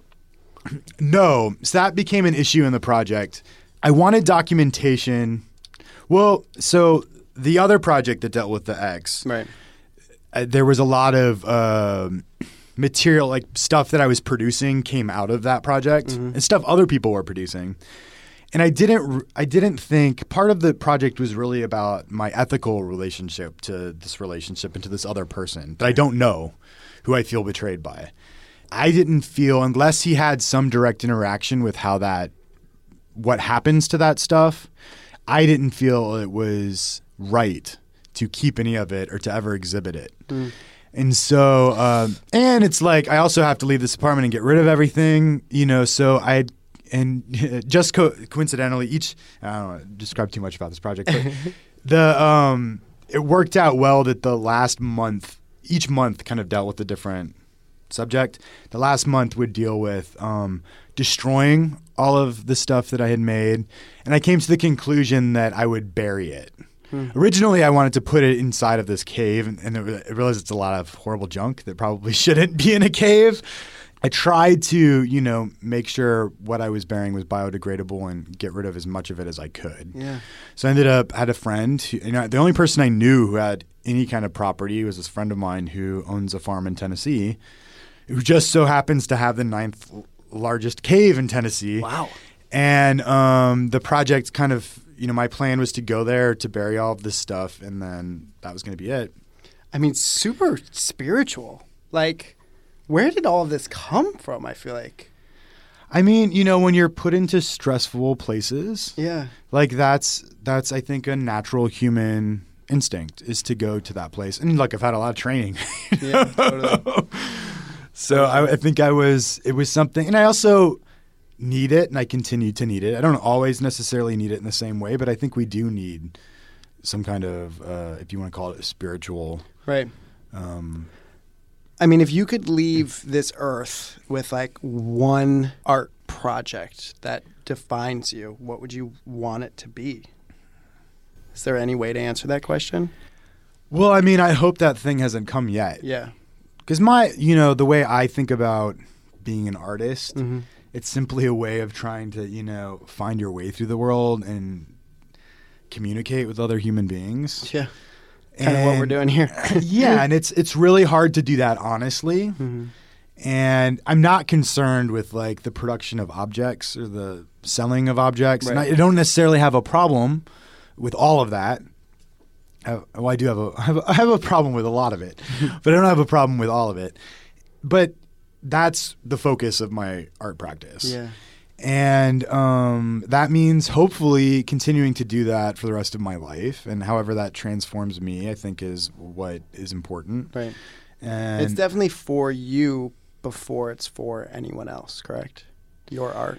No. So that became an issue in the project. I wanted documentation. Well, so the other project that dealt with the ex, right? There was a lot of material, like stuff that I was producing came out of that project, and stuff other people were producing. And I didn't think part of the project was really about my ethical relationship to this relationship and to this other person that I don't know, who I feel betrayed by. I didn't feel, unless he had some direct interaction with what happens to that stuff, I didn't feel it was right to keep any of it or to ever exhibit it. And so, and it's like, I also have to leave this apartment and get rid of everything, so just coincidentally, I don't want to describe too much about this project, but it worked out well that the last month, each month kind of dealt with a different subject. The last month would deal with destroying all of the stuff that I had made, and I came to the conclusion that I would bury it. Originally, I wanted to put it inside of this cave, and I realized it's a lot of horrible junk that probably shouldn't be in a cave. I tried to, make sure what I was burying was biodegradable and get rid of as much of it as I could. Yeah. So I had a friend who, the only person I knew who had any kind of property was this friend of mine who owns a farm in Tennessee, who just so happens to have the 9th largest cave in Tennessee. Wow. And the project kind of, my plan was to go there to bury all of this stuff, and then that was going to be it. I mean, super spiritual. Like, where did all of this come from, I feel like? I mean, when you're put into stressful places, yeah, like that's I think a natural human instinct is to go to that place. And I've had a lot of training. Yeah, totally. So I think it was something. And I also need it, and I continue to need it. I don't always necessarily need it in the same way, but I think we do need some kind of, if you want to call it a spiritual. Right. I mean, if you could leave this earth with like one art project that defines you, what would you want it to be? Is there any way to answer that question? Well, I mean, I hope that thing hasn't come yet. Yeah. Because the way I think about being an artist, it's simply a way of trying to, find your way through the world and communicate with other human beings. Yeah. Kind of what we're doing here. Yeah, and it's really hard to do that honestly. Mm-hmm. And I'm not concerned with like the production of objects or the selling of objects. Right. And I don't necessarily have a problem with all of that. I do have a problem with a lot of it, but I don't have a problem with all of it. But that's the focus of my art practice. Yeah. And that means hopefully continuing to do that for the rest of my life. And however that transforms me, I think is what is important. Right. And it's definitely for you before it's for anyone else, correct? Your art.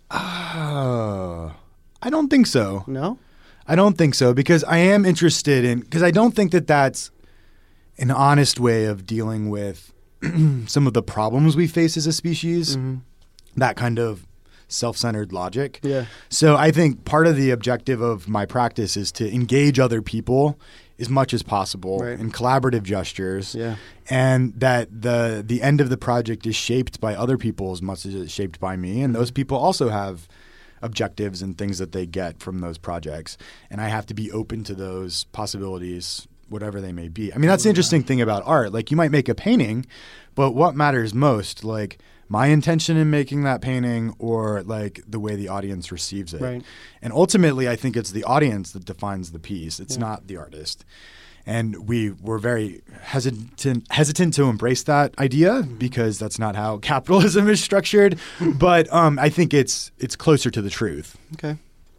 I don't think so. No? I don't think so, because I am interested in – because I don't think that that's an honest way of dealing with some of the problems we face as a species, that kind of self-centered logic. Yeah. So I think part of the objective of my practice is to engage other people as much as possible in collaborative gestures, and that the end of the project is shaped by other people as much as it's shaped by me, and those people also have – objectives and things that they get from those projects. And I have to be open to those possibilities, whatever they may be. I mean, that's the interesting thing about art. Like, you might make a painting, but what matters most, like my intention in making that painting or like the way the audience receives it. Right. And ultimately, I think it's the audience that defines the piece. It's not the artist. And we were very hesitant to embrace that idea because that's not how capitalism is structured. But I think it's closer to the truth. Okay.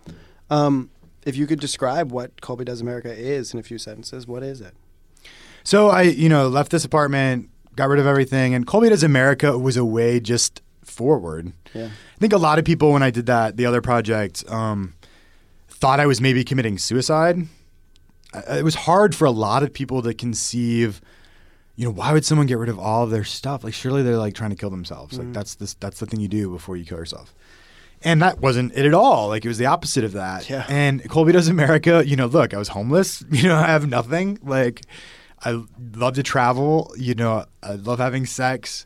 If you could describe what Colby Does America is in a few sentences, what is it? So I, left this apartment, got rid of everything, and Colby Does America was a way just forward. Yeah. I think a lot of people, when I did the other project, thought I was maybe committing suicide. It was hard for a lot of people to conceive, why would someone get rid of all of their stuff? Like, surely they're like trying to kill themselves. Like that's the thing you do before you kill yourself. And that wasn't it at all. Like, it was the opposite of that. Yeah. And Colby Does America, look, I was homeless. I have nothing. Like, I love to travel. I love having sex.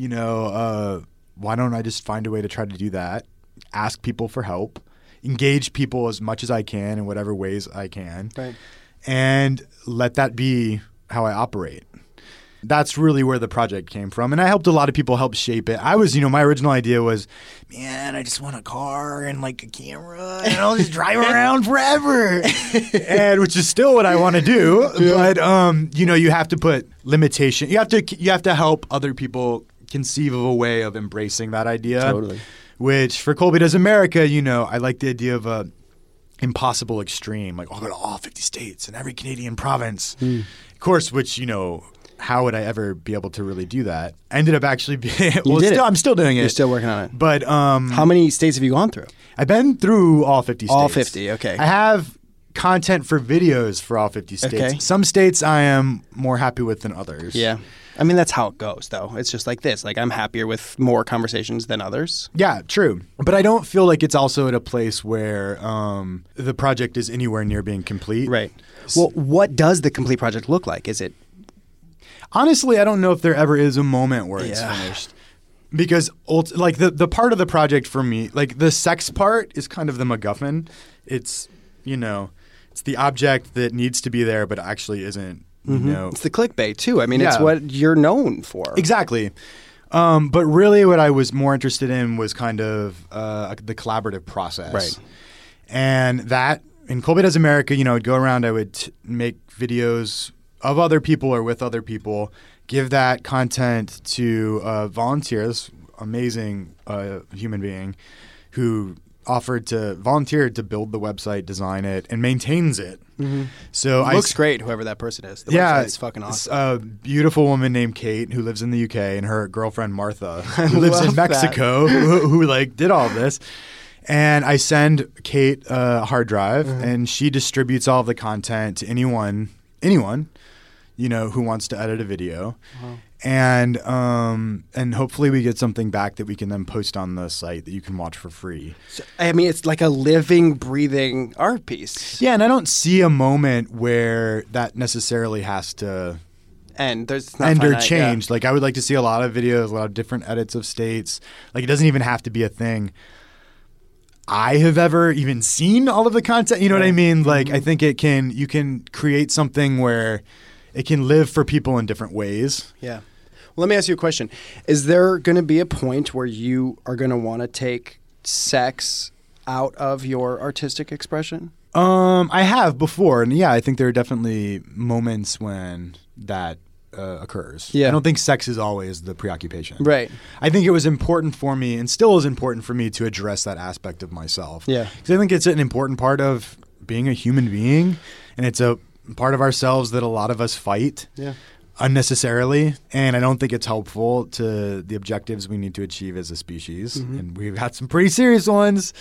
Why don't I just find a way to try to do that? Ask people for help. Engage people as much as I can in whatever ways I can. Right. And let that be how I operate. That's really where the project came from. And I helped a lot of people help shape it. I was, my original idea was, man, I just want a car and like a camera and I'll just drive around forever. And which is still what I want to do. Yeah. But, you have to put limitation. You have to help other people conceive of a way of embracing that idea. Totally. Which for Colby Does America, I like the idea of a impossible extreme. Like, I'll go to all 50 states and every Canadian province. Of course, which, how would I ever be able to really do that? I ended up actually being I'm still doing it. You're still working on it. But how many states have you gone through? I've been through all 50 states. All 50, okay. I have content for videos for all 50 states. Okay. Some states I am more happy with than others. Yeah. I mean, that's how it goes, though. It's just like this. Like, I'm happier with more conversations than others. Yeah, true. But I don't feel like it's also at a place where the project is anywhere near being complete. Right. Well, what does the complete project look like? Is it? Honestly, I don't know if there ever is a moment where it's finished. Because, like, the part of the project for me, like, the sex part is kind of the MacGuffin. It's, it's the object that needs to be there but actually isn't. It's the clickbait too. I mean, it's what you're known for. Exactly. But really what I was more interested in was kind of the collaborative process. Right. And that, in Colby Does America, I'd go around, I would make videos of other people or with other people, give that content to volunteers, amazing human being who offered to volunteer to build the website, design it, and maintains it. So Looks great, whoever that person is. The website's fucking awesome. A beautiful woman named Kate who lives in the UK, and her girlfriend Martha who lives in Mexico who like did all this. And I send Kate a hard drive, and she distributes all of the content to anyone, who wants to edit a video. And hopefully we get something back that we can then post on the site that you can watch for free. So, I mean, it's like a living, breathing art piece. Yeah, and I don't see a moment where that necessarily has to end or change. Like, I would like to see a lot of videos, a lot of different edits of states. Like, it doesn't even have to be a thing I have ever even seen all of the content. You know what I mean? Like, I think you can create something where it can live for people in different ways. Yeah. Well, let me ask you a question. Is there going to be a point where you are going to want to take sex out of your artistic expression? I have before. And yeah, I think there are definitely moments when that occurs. Yeah. I don't think sex is always the preoccupation. Right. I think it was important for me, and still is important for me, to address that aspect of myself. Yeah. Because I think it's an important part of being a human being, and it's a part of ourselves that a lot of us fight unnecessarily, and I don't think it's helpful to the objectives we need to achieve as a species, and we've had some pretty serious ones.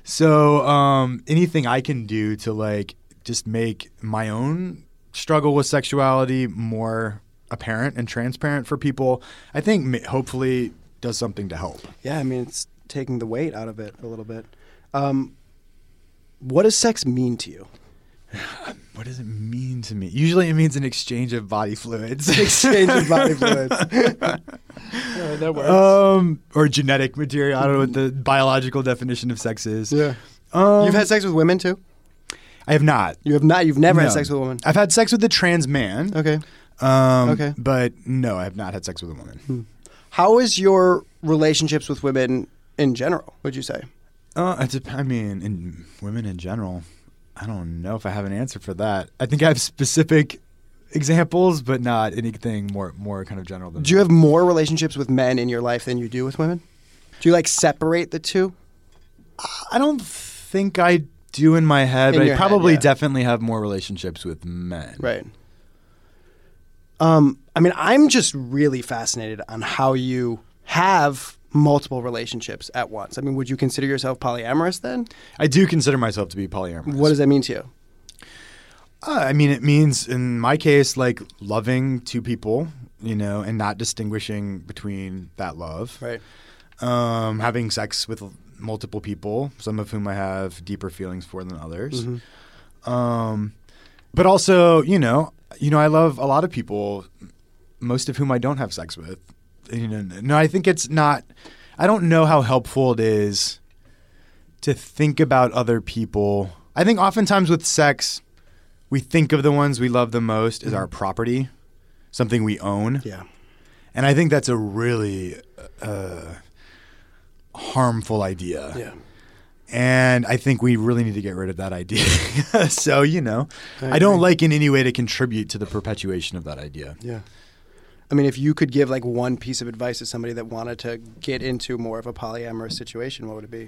So anything I can do to like just make my own struggle with sexuality more apparent and transparent for people, I think hopefully does something to help. Yeah, I mean, it's taking the weight out of it a little bit. What does sex mean to you? What does it mean to me? Usually it means an exchange of body fluids. Exchange of body fluids. That works. Or genetic material. I don't know what the biological definition of sex is. Yeah. You've had sex with women too? I have not. You have not? You've never had sex with a woman? I've had sex with a trans man. Okay. Okay. But no, I have not had sex with a woman. How is your relationships with women in general, would you say? In women in general, I don't know if I have an answer for that. I think I have specific examples, but not anything more kind of general than that. Do you have more relationships with men in your life than you do with women? Do you like separate the two? I don't think I do in my head, but I probably definitely have more relationships with men. Right. I mean, I'm just really fascinated on how you have multiple relationships at once. I mean, would you consider yourself polyamorous then? I do consider myself to be polyamorous. What does that mean to you? I mean, it means, in my case, like loving two people, and not distinguishing between that love. Right. Having sex with multiple people, some of whom I have deeper feelings for than others. But also, I love a lot of people, most of whom I don't have sex with. No, I think it's not – I don't know how helpful it is to think about other people. I think oftentimes with sex, we think of the ones we love the most as our property, something we own. Yeah. And I think that's a really harmful idea. Yeah. And I think we really need to get rid of that idea. So, I don't like in any way to contribute to the perpetuation of that idea. Yeah. I mean, if you could give like one piece of advice to somebody that wanted to get into more of a polyamorous situation, what would it be?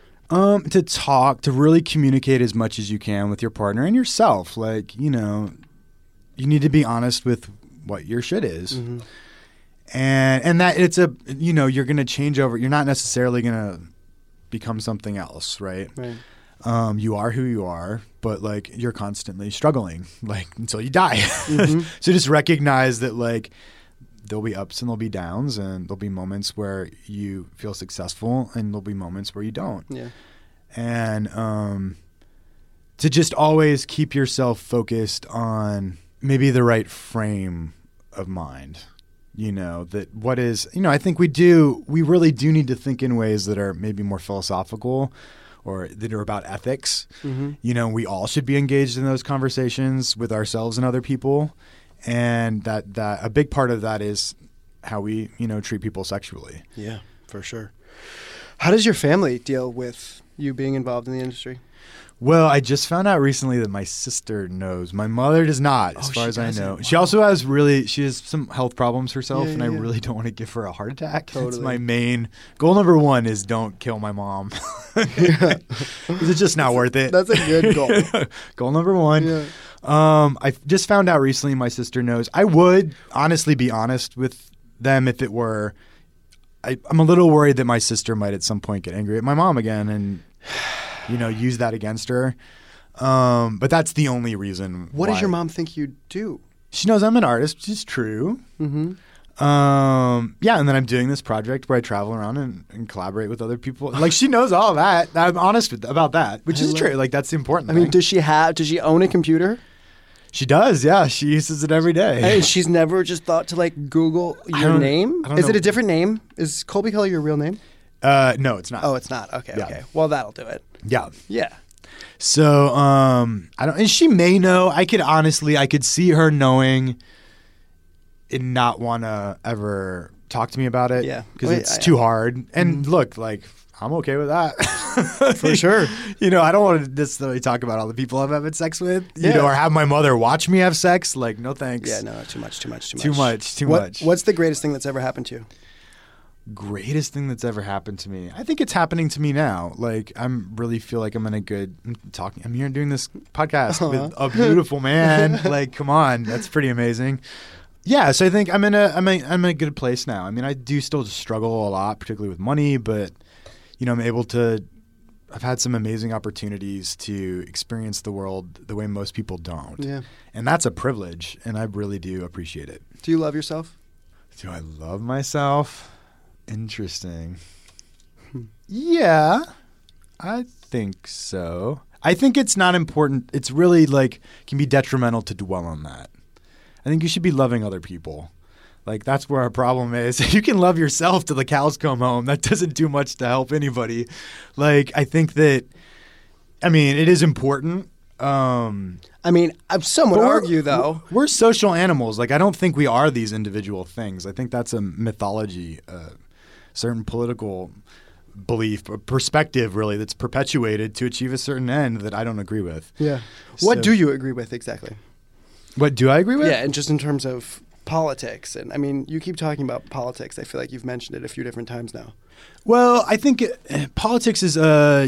To really communicate as much as you can with your partner and yourself. Like, you need to be honest with what your shit is. And that it's you're going to change over. You're not necessarily going to become something else, right? Right. You are who you are, but like you're constantly struggling, like until you die. So just recognize that like there'll be ups and there'll be downs, and there'll be moments where you feel successful, and there'll be moments where you don't. Yeah. And to just always keep yourself focused on maybe the right frame of mind. That what is, I think we really do need to think in ways that are maybe more philosophical or that are about ethics. We all should be engaged in those conversations with ourselves and other people. And that a big part of that is how we, treat people sexually. Yeah, for sure. How does your family deal with you being involved in the industry? Well, I just found out recently that my sister knows. My mother does not, as far as I know. Wow. She also has she has some health problems herself, and I really don't want to give her a heart attack. Totally. That's my main goal. Number one is don't kill my mom. It's just not worth it. That's a good goal. Goal number one. Yeah. I just found out recently my sister knows. I would honestly be honest with them if it were. I'm a little worried that my sister might at some point get angry at my mom again and use that against her. But that's the only reason. What does your mom think you do? She knows I'm an artist, which is true. Mm-hmm. And then I'm doing this project where I travel around and collaborate with other people. Like, she knows all of that. I'm honest about that, which is true. Like, that's the important thing. Does she own a computer? She does, yeah. She uses it every day. And she's never just thought to, like, Google your name? Is it a different name? Is Colby Keller your real name? No, it's not. Oh, it's not. Okay. Well, that'll do it. Yeah. Yeah. So, and she may know. I could see her knowing and not want to ever talk to me about it. Yeah. Because it's too hard. And look, like, I'm okay with that. For sure. I don't want to necessarily talk about all the people I've had sex with, or have my mother watch me have sex. Like, no thanks. Yeah, no, too much. Too much. What's the greatest thing that's ever happened to you? Greatest thing that's ever happened to me. I think it's happening to me now. Like, really feel like I'm here doing this podcast with a beautiful man. Like, come on, that's pretty amazing. Yeah, so I think I'm in a good place now. I mean, I do still struggle a lot, particularly with money, but I've had some amazing opportunities to experience the world the way most people don't. Yeah. And that's a privilege, and I really do appreciate it. Do you love yourself? Do I love myself? Interesting. Yeah, I think so. I think it's not important. It's really can be detrimental to dwell on that. I think you should be loving other people. Like, that's where our problem is. You can love yourself till the cows come home. That doesn't do much to help anybody. Like, I think that, it is important. Some would argue, though. We're social animals. Like, I don't think we are these individual things. I think that's a mythology, certain political belief, a perspective, really, that's perpetuated to achieve a certain end that I don't agree with. Yeah. What do you agree with exactly? What do I agree with? Yeah, and just in terms of politics. And, you keep talking about politics. I feel like you've mentioned it a few different times now. Well, I think politics is,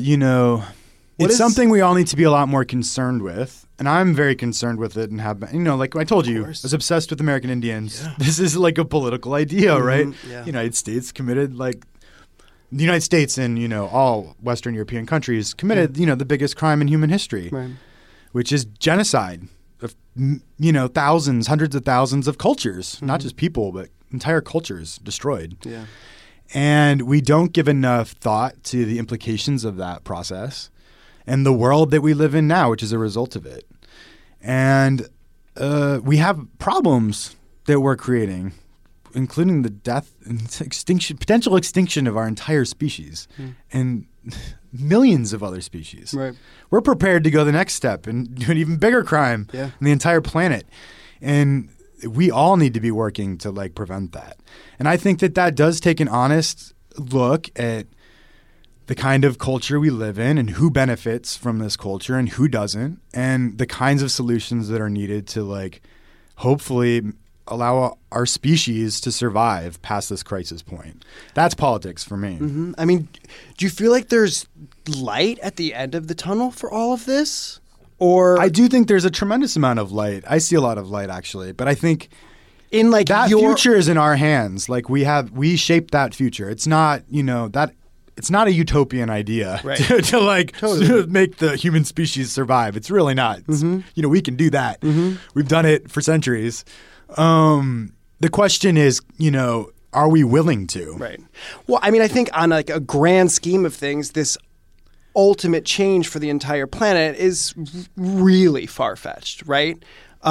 it's something we all need to be a lot more concerned with. And I'm very concerned with it and have been, like I told you, I was obsessed with American Indians. Yeah. This is like a political idea, right? Yeah. United States committed, the United States and, all Western European countries committed, the biggest crime in human history, which is genocide of, thousands, hundreds of thousands of cultures, not just people, but entire cultures destroyed. Yeah. And we don't give enough thought to the implications of that process and the world that we live in now, which is a result of it. And we have problems that we're creating, including the death and potential extinction of our entire species and millions of other species. Right. We're prepared to go the next step and do an even bigger crime in the entire planet. And we all need to be working to prevent that. And I think that does take an honest look at the kind of culture we live in and who benefits from this culture and who doesn't, and the kinds of solutions that are needed to hopefully allow our species to survive past this crisis point. That's politics for me. Mm-hmm. Do you feel like there's light at the end of the tunnel for all of this? Or I do think there's a tremendous amount of light. I see a lot of light, actually, but I think in that future is in our hands. We shape that future. It's not, it's not a utopian idea to make the human species survive. It's really not. We can do that. Mm-hmm. We've done it for centuries. The question is, are we willing to? Right. Well, I think on a grand scheme of things, this ultimate change for the entire planet is really far-fetched, right?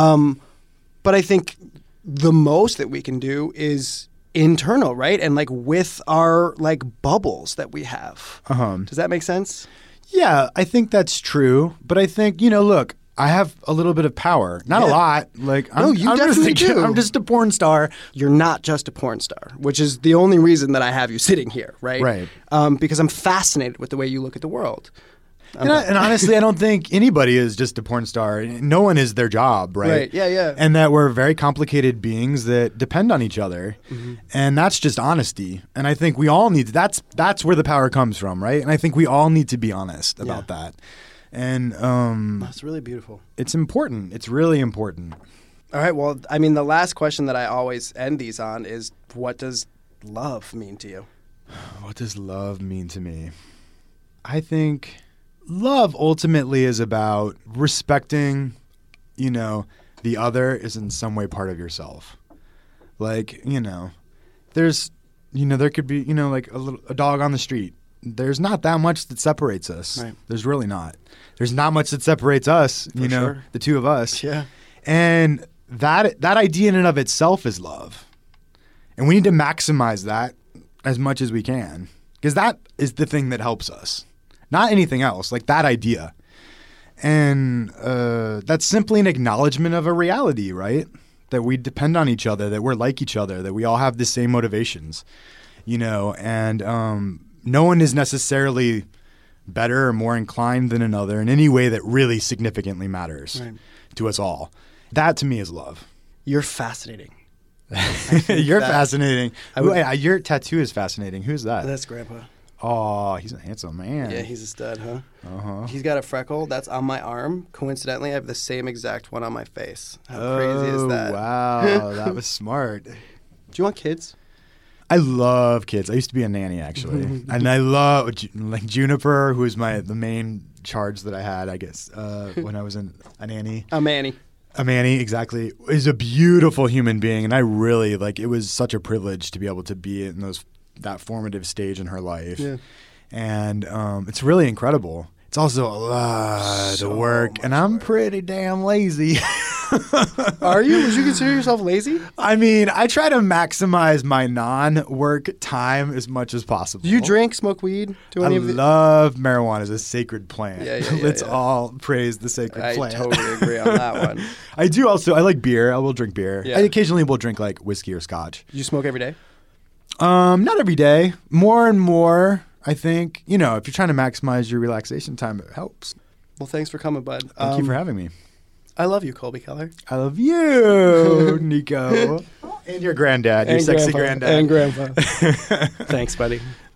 But I think the most that we can do is internal, right? And with our bubbles that we have. Does that make sense? Yeah, I think that's true. But I think, look, I have a little bit of power. Not a lot. I'm definitely do. I'm just a porn star. You're not just a porn star, which is the only reason that I have you sitting here, right? Right. Because I'm fascinated with the way you look at the world. And honestly, I don't think anybody is just a porn star. No one is their job, right? Right. Yeah, yeah. And that we're very complicated beings that depend on each other. Mm-hmm. And that's just honesty. And I think we all need to, that's where the power comes from, right? And I think we all need to be honest about that. And that's really beautiful. It's important. It's really important. All right. Well, I mean, the last question that I always end these on is, what does love mean to you? What does love mean to me? I think love ultimately is about respecting, the other is in some way part of yourself. Like, there's, there could be, like a dog on the street. There's not that much that separates us. Right. There's really not. There's not much that separates us, sure. The two of us. Yeah. And that idea in and of itself is love. And we need to maximize that as much as we can, because that is the thing that helps us. Not anything else, like that idea. And that's simply an acknowledgement of a reality, right? That we depend on each other, that we're like each other, that we all have the same motivations, and no one is necessarily better or more inclined than another in any way that really significantly matters to us all. That to me is love. You're fascinating. You're fascinating. Your tattoo is fascinating. Who's that? That's Grandpa. Oh, he's a handsome man. Yeah, he's a stud, huh? Uh-huh. He's got a freckle that's on my arm. Coincidentally, I have the same exact one on my face. How crazy is that? Wow, that was smart. Do you want kids? I love kids. I used to be a nanny, actually. And I love, like, Juniper, who was the main charge that I had, I guess, when I was a nanny. A Manny. A Manny, exactly, is a beautiful human being. And I really, it was such a privilege to be able to be in that formative stage in her life. Yeah. And it's really incredible. It's also a lot of work, and I'm pretty damn lazy. Are you? Would you consider yourself lazy? I mean, I try to maximize my non-work time as much as possible. Do you drink, smoke weed? I love marijuana as a sacred plant. Yeah, Let's all praise the sacred plant. I totally agree on that one. I do also. I like beer. I will drink beer. Yeah. I occasionally will drink whiskey or scotch. Do you smoke every day? Not every day. More and more, I think. If you're trying to maximize your relaxation time, it helps. Well, thanks for coming, bud. Thank you for having me. I love you, Colby Keller. I love you, Nico. And your granddad, your sexy granddad. And grandpa. Thanks, buddy.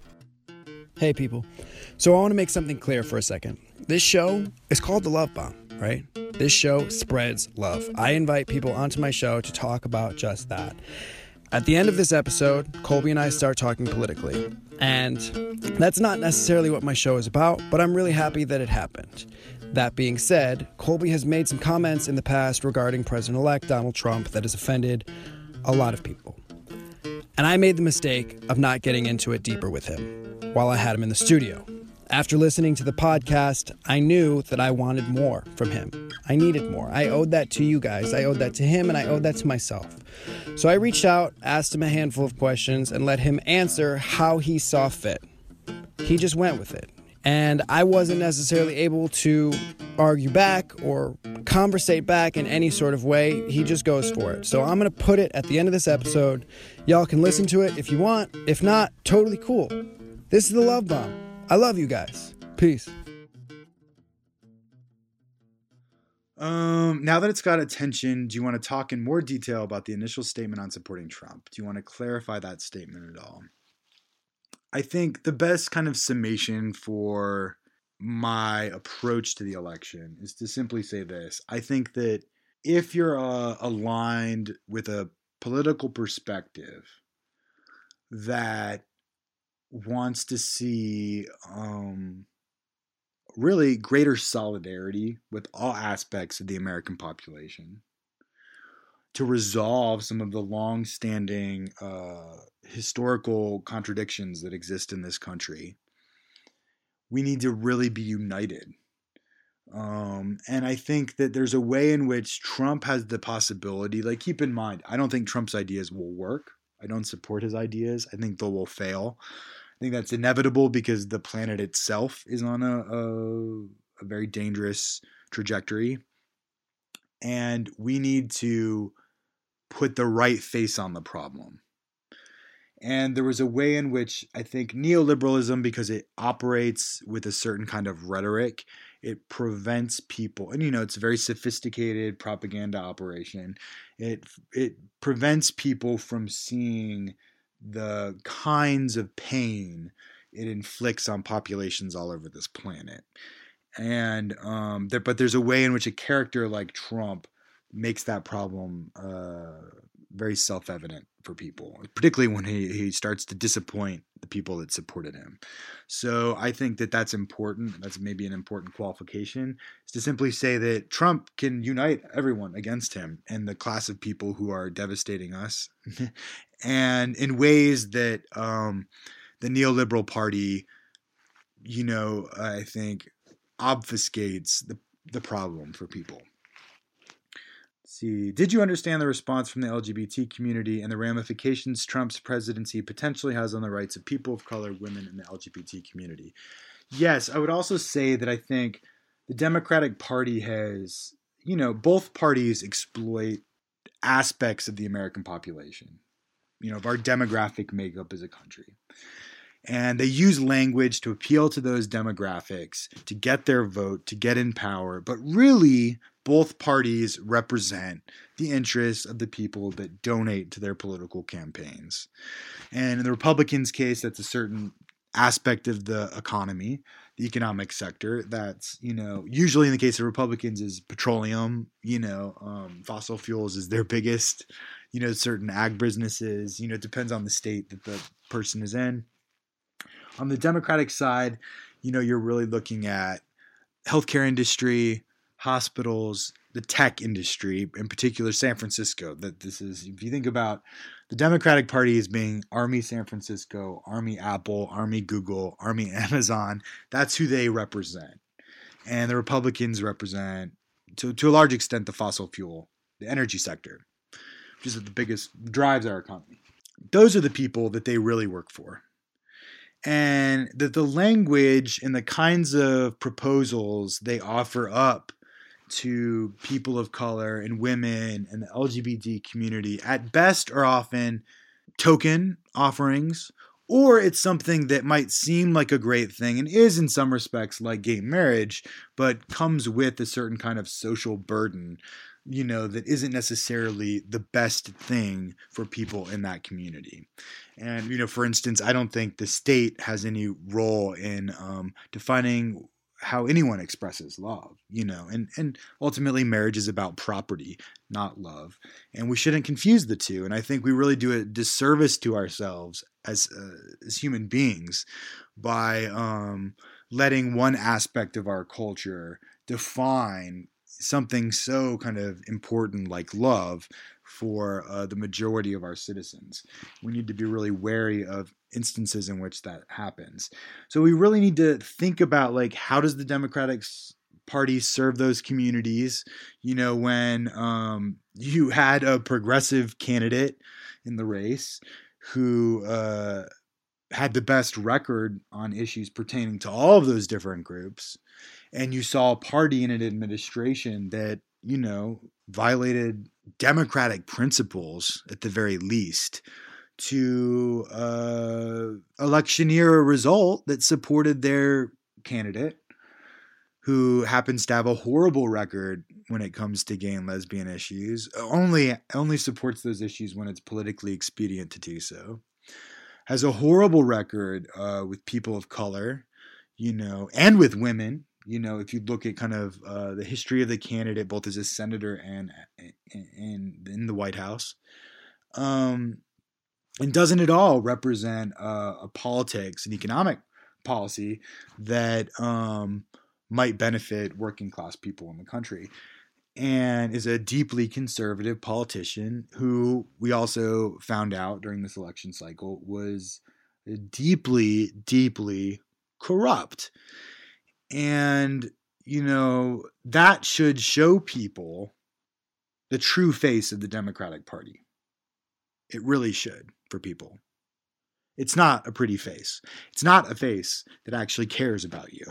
Hey, people. So I want to make something clear for a second. This show is called The Love Bomb, right? This show spreads love. I invite people onto my show to talk about just that. At the end of this episode, Colby and I start talking politically. And that's not necessarily what my show is about, but I'm really happy that it happened. That being said, Colby has made some comments in the past regarding President-elect Donald Trump that has offended a lot of people. And I made the mistake of not getting into it deeper with him while I had him in the studio. After listening to the podcast, I knew that I wanted more from him. I needed more. I owed that to you guys. I owed that to him, and I owed that to myself. So I reached out, asked him a handful of questions, and let him answer how he saw fit. He just went with it. And I wasn't necessarily able to argue back or conversate back in any sort of way. He just goes for it. So I'm going to put it at the end of this episode. Y'all can listen to it if you want. If not, totally cool. This is The Love Bomb. I love you guys. Peace. Now that it's got attention, do you want to talk in more detail about the initial statement on supporting Trump? Do you want to clarify that statement at all? I think the best kind of summation for my approach to the election is to simply say this. I think that if you're aligned with a political perspective that wants to see really greater solidarity with all aspects of the American population, to resolve some of the long-standing historical contradictions that exist in this country, we need to really be united. And I think that there's a way in which Trump has the possibility, keep in mind, I don't think Trump's ideas will work. I don't support his ideas. I think they will fail. I think that's inevitable because the planet itself is on a very dangerous trajectory. And we need to put the right face on the problem. And there was a way in which I think neoliberalism, because it operates with a certain kind of rhetoric, it prevents people, and it's a very sophisticated propaganda operation. It prevents people from seeing the kinds of pain it inflicts on populations all over this planet. And but there's a way in which a character like Trump makes that problem very self-evident for people, particularly when he starts to disappoint the people that supported him. So I think that that's important. That's maybe an important qualification, is to simply say that Trump can unite everyone against him and the class of people who are devastating us, and in ways that the neoliberal party, I think obfuscates the problem for people. See, did you understand the response from the LGBT community and the ramifications Trump's presidency potentially has on the rights of people of color, women, and the LGBT community? Yes, I would also say that I think the Democratic Party has, both parties exploit aspects of the American population, of our demographic makeup as a country. And they use language to appeal to those demographics, to get their vote, to get in power. But really, both parties represent the interests of the people that donate to their political campaigns. And in the Republicans' case, that's a certain aspect of the economy, the economic sector. That's, usually in the case of Republicans is petroleum, fossil fuels is their biggest, certain ag businesses, it depends on the state that the person is in. On the Democratic side, you're really looking at healthcare industry, hospitals, the tech industry, in particular San Francisco. That this is, if you think about the Democratic Party as being Army San Francisco, Army Apple, Army Google, Army Amazon, that's who they represent. And the Republicans represent, to a large extent, the fossil fuel, the energy sector, which is the biggest, drives our economy. Those are the people that they really work for. And that the language and the kinds of proposals they offer up to people of color and women and the LGBT community at best are often token offerings, or it's something that might seem like a great thing and is in some respects like gay marriage, but comes with a certain kind of social burden, that isn't necessarily the best thing for people in that community. And, for instance, I don't think the state has any role in defining how anyone expresses love, and ultimately marriage is about property, not love. And we shouldn't confuse the two. And I think we really do a disservice to ourselves as human beings by letting one aspect of our culture define something so kind of important like love for the majority of our citizens. We need to be really wary of instances in which that happens. So we really need to think about how does the Democratic Party serve those communities? When you had a progressive candidate in the race who had the best record on issues pertaining to all of those different groups, and you saw a party in an administration that, violated democratic principles at the very least to electioneer a result that supported their candidate, who happens to have a horrible record when it comes to gay and lesbian issues, only supports those issues when it's politically expedient to do so, has a horrible record with people of color, and with women. If you look at kind of the history of the candidate, both as a senator and in the White House, and doesn't at all represent a politics and economic policy that might benefit working class people in the country, and is a deeply conservative politician who we also found out during this election cycle was deeply, deeply corrupt. And, that should show people the true face of the Democratic Party. It really should for people. It's not a pretty face. It's not a face that actually cares about you.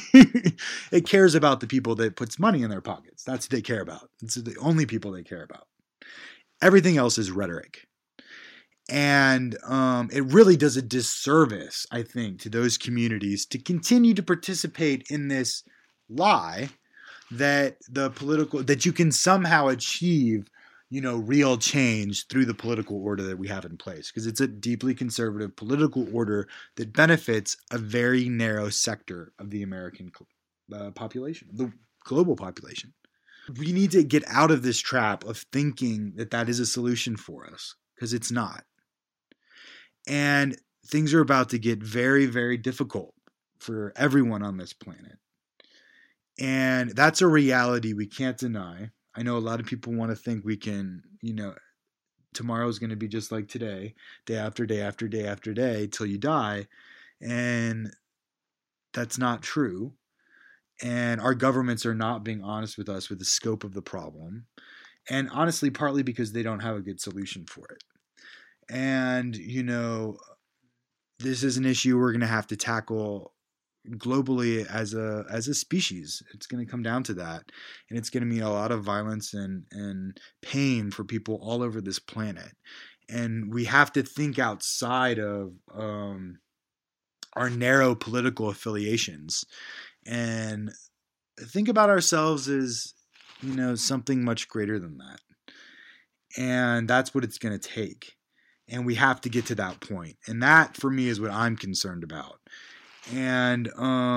It cares about the people that puts money in their pockets. That's what they care about. It's the only people they care about. Everything else is rhetoric. And it really does a disservice, I think, to those communities to continue to participate in this lie that that you can somehow achieve, real change through the political order that we have in place, because it's a deeply conservative political order that benefits a very narrow sector of the American population, the global population. We need to get out of this trap of thinking that that is a solution for us, because it's not. And things are about to get very, very difficult for everyone on this planet. And that's a reality we can't deny. I know a lot of people want to think we can, tomorrow's going to be just like today, day after day after day after day till you die. And that's not true. And our governments are not being honest with us with the scope of the problem. And honestly, partly because they don't have a good solution for it. And, this is an issue we're going to have to tackle globally as a species. It's going to come down to that. And it's going to mean a lot of violence and pain for people all over this planet. And we have to think outside of our narrow political affiliations and think about ourselves as, something much greater than that. And that's what it's going to take. And we have to get to that point. And that, for me, is what I'm concerned about. And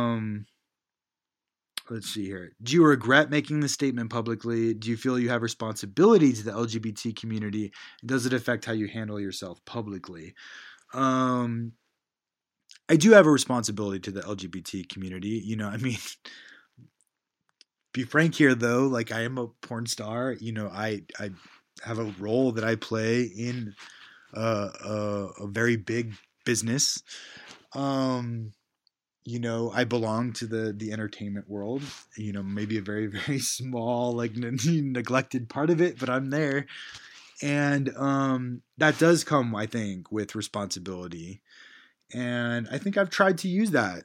let's see here. Do you regret making this statement publicly? Do you feel you have responsibility to the LGBT community? Does it affect how you handle yourself publicly? I do have a responsibility to the LGBT community. Be frank here, though. I am a porn star. I have a role that I play in a very big business. I belong to the entertainment world, maybe a very, very small, neglected part of it, but I'm there. And that does come, I think, with responsibility. And I think I've tried to use that.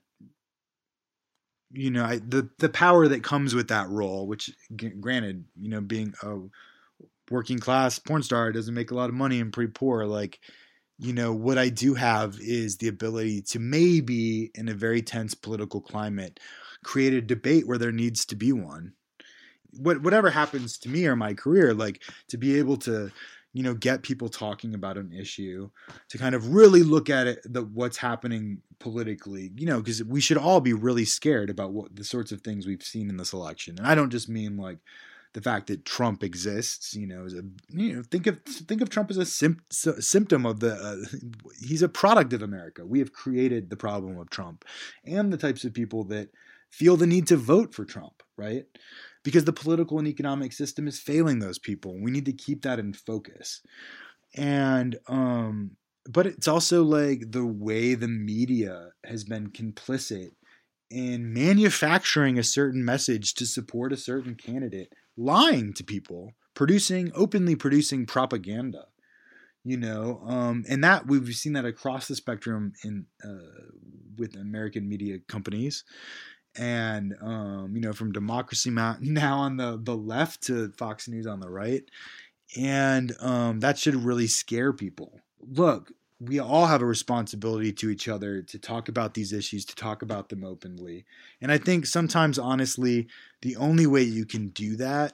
The power that comes with that role, which granted, being a working class porn star doesn't make a lot of money and pretty poor. What I do have is the ability to maybe in a very tense political climate, create a debate where there needs to be one. Whatever happens to me or my career, to be able to, get people talking about an issue, to kind of really look at it, what's happening politically, because we should all be really scared about the sorts of things we've seen in this election. And I don't just mean the fact that Trump exists, think of Trump as a symptom of he's a product of America. We have created the problem of Trump and the types of people that feel the need to vote for Trump, right? Because the political and economic system is failing those people. We need to keep that in focus. And, but it's also the way the media has been complicit in manufacturing a certain message to support a certain candidate, lying to people, openly producing propaganda, and that we've seen that across the spectrum with American media companies, and from Democracy Now! On the left to Fox News on the right, and that should really scare people. Look, we all have a responsibility to each other to talk about these issues, to talk about them openly. And I think sometimes, honestly, the only way you can do that,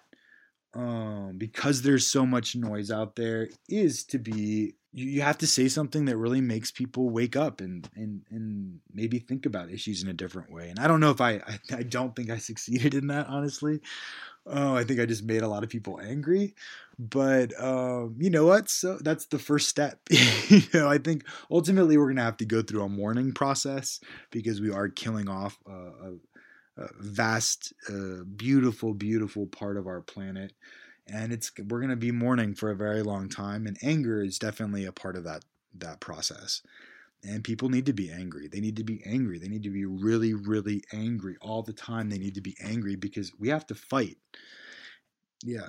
because there's so much noise out there, is you have to say something that really makes people wake up and maybe think about issues in a different way. And I don't know if I don't think I succeeded in that, honestly. I think I just made a lot of people angry, but you know what? So that's the first step. I think ultimately we're going to have to go through a mourning process, because we are killing off a vast, beautiful, beautiful part of our planet. And we're going to be mourning for a very long time. And anger is definitely a part of that process. And people need to be angry. They need to be angry. They need to be really, really angry all the time. They need to be angry because we have to fight. Yeah.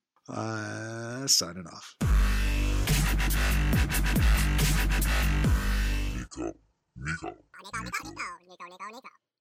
Signing off. Nico.